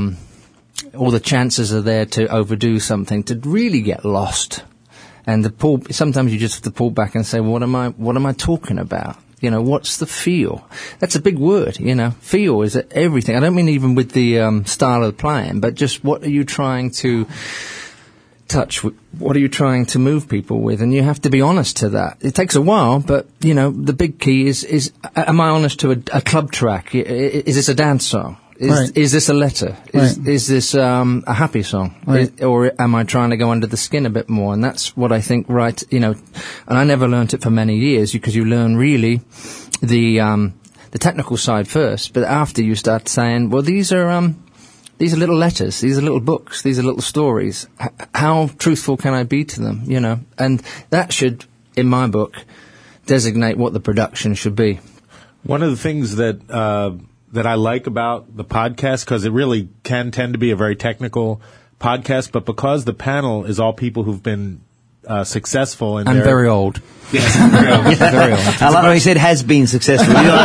the chances are there to overdo something, to really get lost. And sometimes you just have to pull back and say, what am I talking about? You know, what's the feel? That's a big word, you know. Feel is everything. I don't mean even with the style of playing, but just what are you trying to touch? What are you trying to move people with? And you have to be honest to that. It takes a while, but, you know, the big key is am I honest to a club track? Is this a dance song? Is this a letter? Is this a happy song? Or am I trying to go under the skin a bit more? And that's what I think, you know, and I never learnt it for many years, because you learn really the technical side first, but after you start saying, well, these are little letters, these are little books, these are little stories. How truthful can I be to them, you know? And that should, in my book, designate what the production should be. One of the things that I like about the podcast, because it really can tend to be a very technical podcast, but because the panel is all people who've been successful in and very old. Yes, very old. Very old. I like when he said has been successful. You know,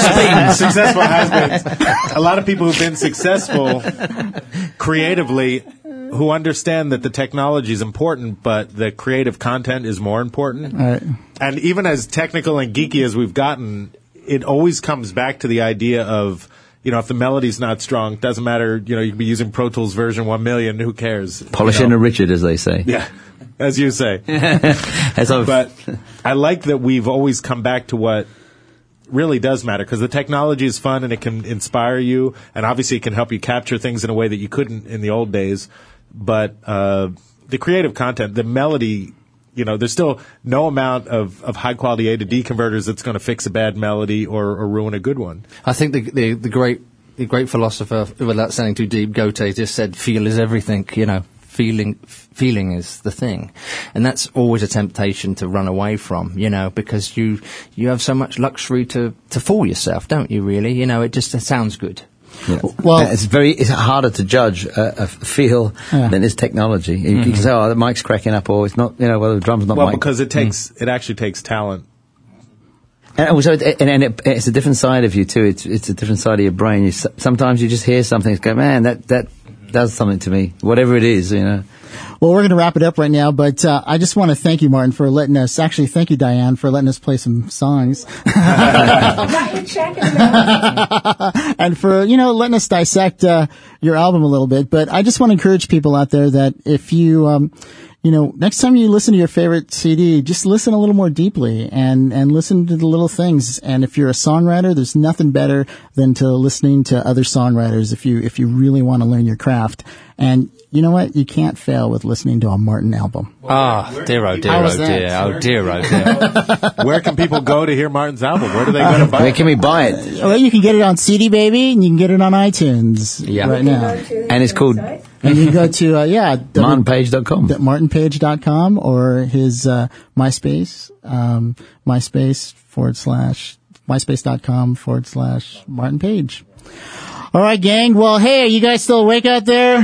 has been. A lot of people who've been successful creatively, who understand that the technology is important, but the creative content is more important. Right. And even as technical and geeky as we've gotten, it always comes back to the idea of, you know, if the melody's not strong, doesn't matter, you know, you could be using Pro Tools version 1 million, who cares? polishing a Richard, as they say. Yeah, as you say. But But I like that we've always come back to what really does matter, because the technology is fun and it can inspire you, and obviously it can help you capture things in a way that you couldn't in the old days. But the creative content, the melody, you know, there's still no amount of high quality A to D converters that's going to fix a bad melody or ruin a good one. I think the great philosopher, without sounding too deep, Goethe just said, "Feel is everything." You know, feeling is the thing, and that's always a temptation to run away from. You know, because you have so much luxury to fool yourself, don't you? Really, you know, it sounds good. You know, Well- it's harder to judge a feel than is technology. You can say, oh, the mic's cracking up, or it's not, well, the drum's not Well, mic. because it actually takes talent. And also, it's a different side of you too. It's a different side of your brain. Sometimes you just hear something, and go, man, that does something to me. Whatever it is, Well, we're going to wrap it up right now, but I just want to thank you, Martin, for letting us. Actually, thank you, Diane, for letting us play some songs. Got your check in the mail. And for, letting us dissect your album a little bit. But I just want to encourage people out there that if you, next time you listen to your favorite CD, just listen a little more deeply and listen to the little things. And if you're a songwriter, there's nothing better than to listening to other songwriters if you really want to learn your craft. And you know what? You can't fail with listening to a Martin album. Dear, oh dear, How oh was that? dear, oh dear, oh dear. Where can people go to hear Martin's album? Where do they go to buy Where it? can we buy it? Well, you can get it on CD Baby, and you can get it on iTunes Yeah. right now. And it's called And you can go to, martinpage.com. martinpage.com or his MySpace, MySpace.com/Martin Page. All right, gang. Well, hey, are you guys still awake out there?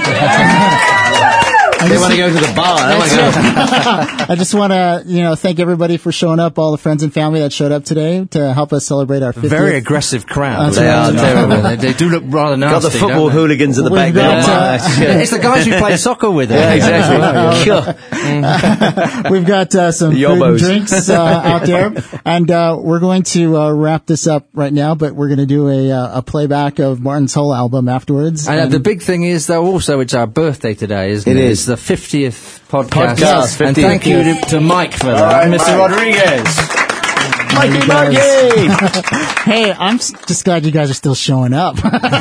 They want to go to the bar. I just want to, thank everybody for showing up, all the friends and family that showed up today to help us celebrate our 50th. Very aggressive crowd. That's They right. are terrible. They do look rather nasty. Got the football don't they? hooligans at the back We've there. got, It's the guys we play soccer with. Yeah, exactly. We've got some The food and Yobos. drinks out there, and we're going to wrap this up right now. But we're going to do a playback of Martin's whole album afterwards. And the big thing is, though, also it's our birthday today, isn't it? It is. It's the 50th podcast. Podcast, And 50th. thank you to Mike for that. And Mr. Rodriguez. Mikey. Hey, I'm just glad you guys are still showing up.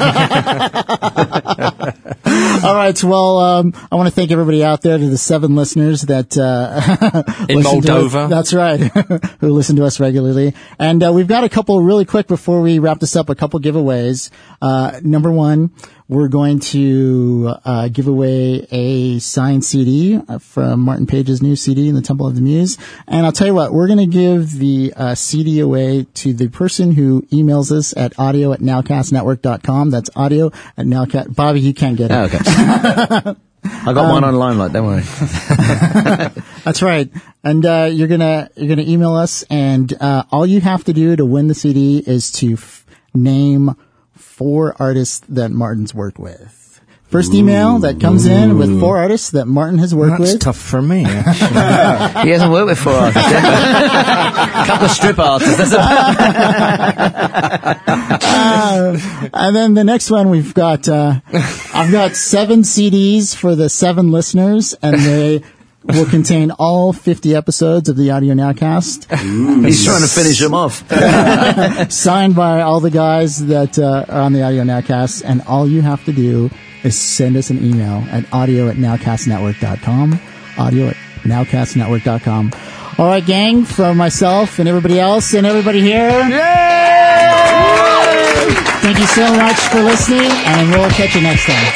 All right. Well, I want to thank everybody out there, to the 7 listeners that In listen to us. Moldova. That's right, who listen to us regularly. And we've got a couple really quick before we wrap this up. A couple giveaways. Number one, we're going to give away a signed CD from Martin Page's new CD in the Temple of the Muse. And I'll tell you what, we're going to give the CD away to the person who emails us at audio@nowcastnetwork.com. That's audio@nowcast. Bobby, you can't get it. Oh, okay. I got one on Limelight, don't worry. That's right. And you're gonna email us, and all you have to do to win the CD is to name 4 artists that Martin's worked with. First email that comes in with 4 artists that Martin has worked That's with. tough for me. He hasn't worked with 4 artists. A couple of strip artists. That's And then the next one we've got, I've got 7 CDs for the 7 listeners, and they will contain all 50 episodes of the Audio Nowcast. He's trying to finish them off. Signed by all the guys that are on the Audio Nowcast, and all you have to do is send us an email at audio@nowcastnetwork.com, audio@nowcastnetwork.com. All right, gang, from myself and everybody else and everybody here, thank you so much for listening, and we'll catch you next time.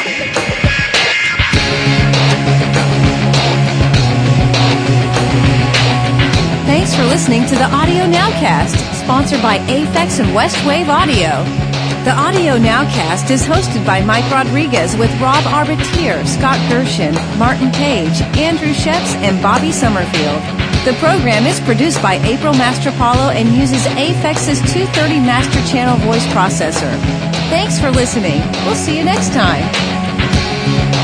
Thanks for listening to the Audio Nowcast, sponsored by Aphex and Westwave Audio. The Audio Nowcast is hosted by Mike Rodriguez with Rob Arbitier, Scott Gershin, Martin Page, Andrew Sheps, and Bobby Summerfield. The program is produced by April Mastropalo and uses Aphex's 230 Master Channel voice processor. Thanks for listening. We'll see you next time.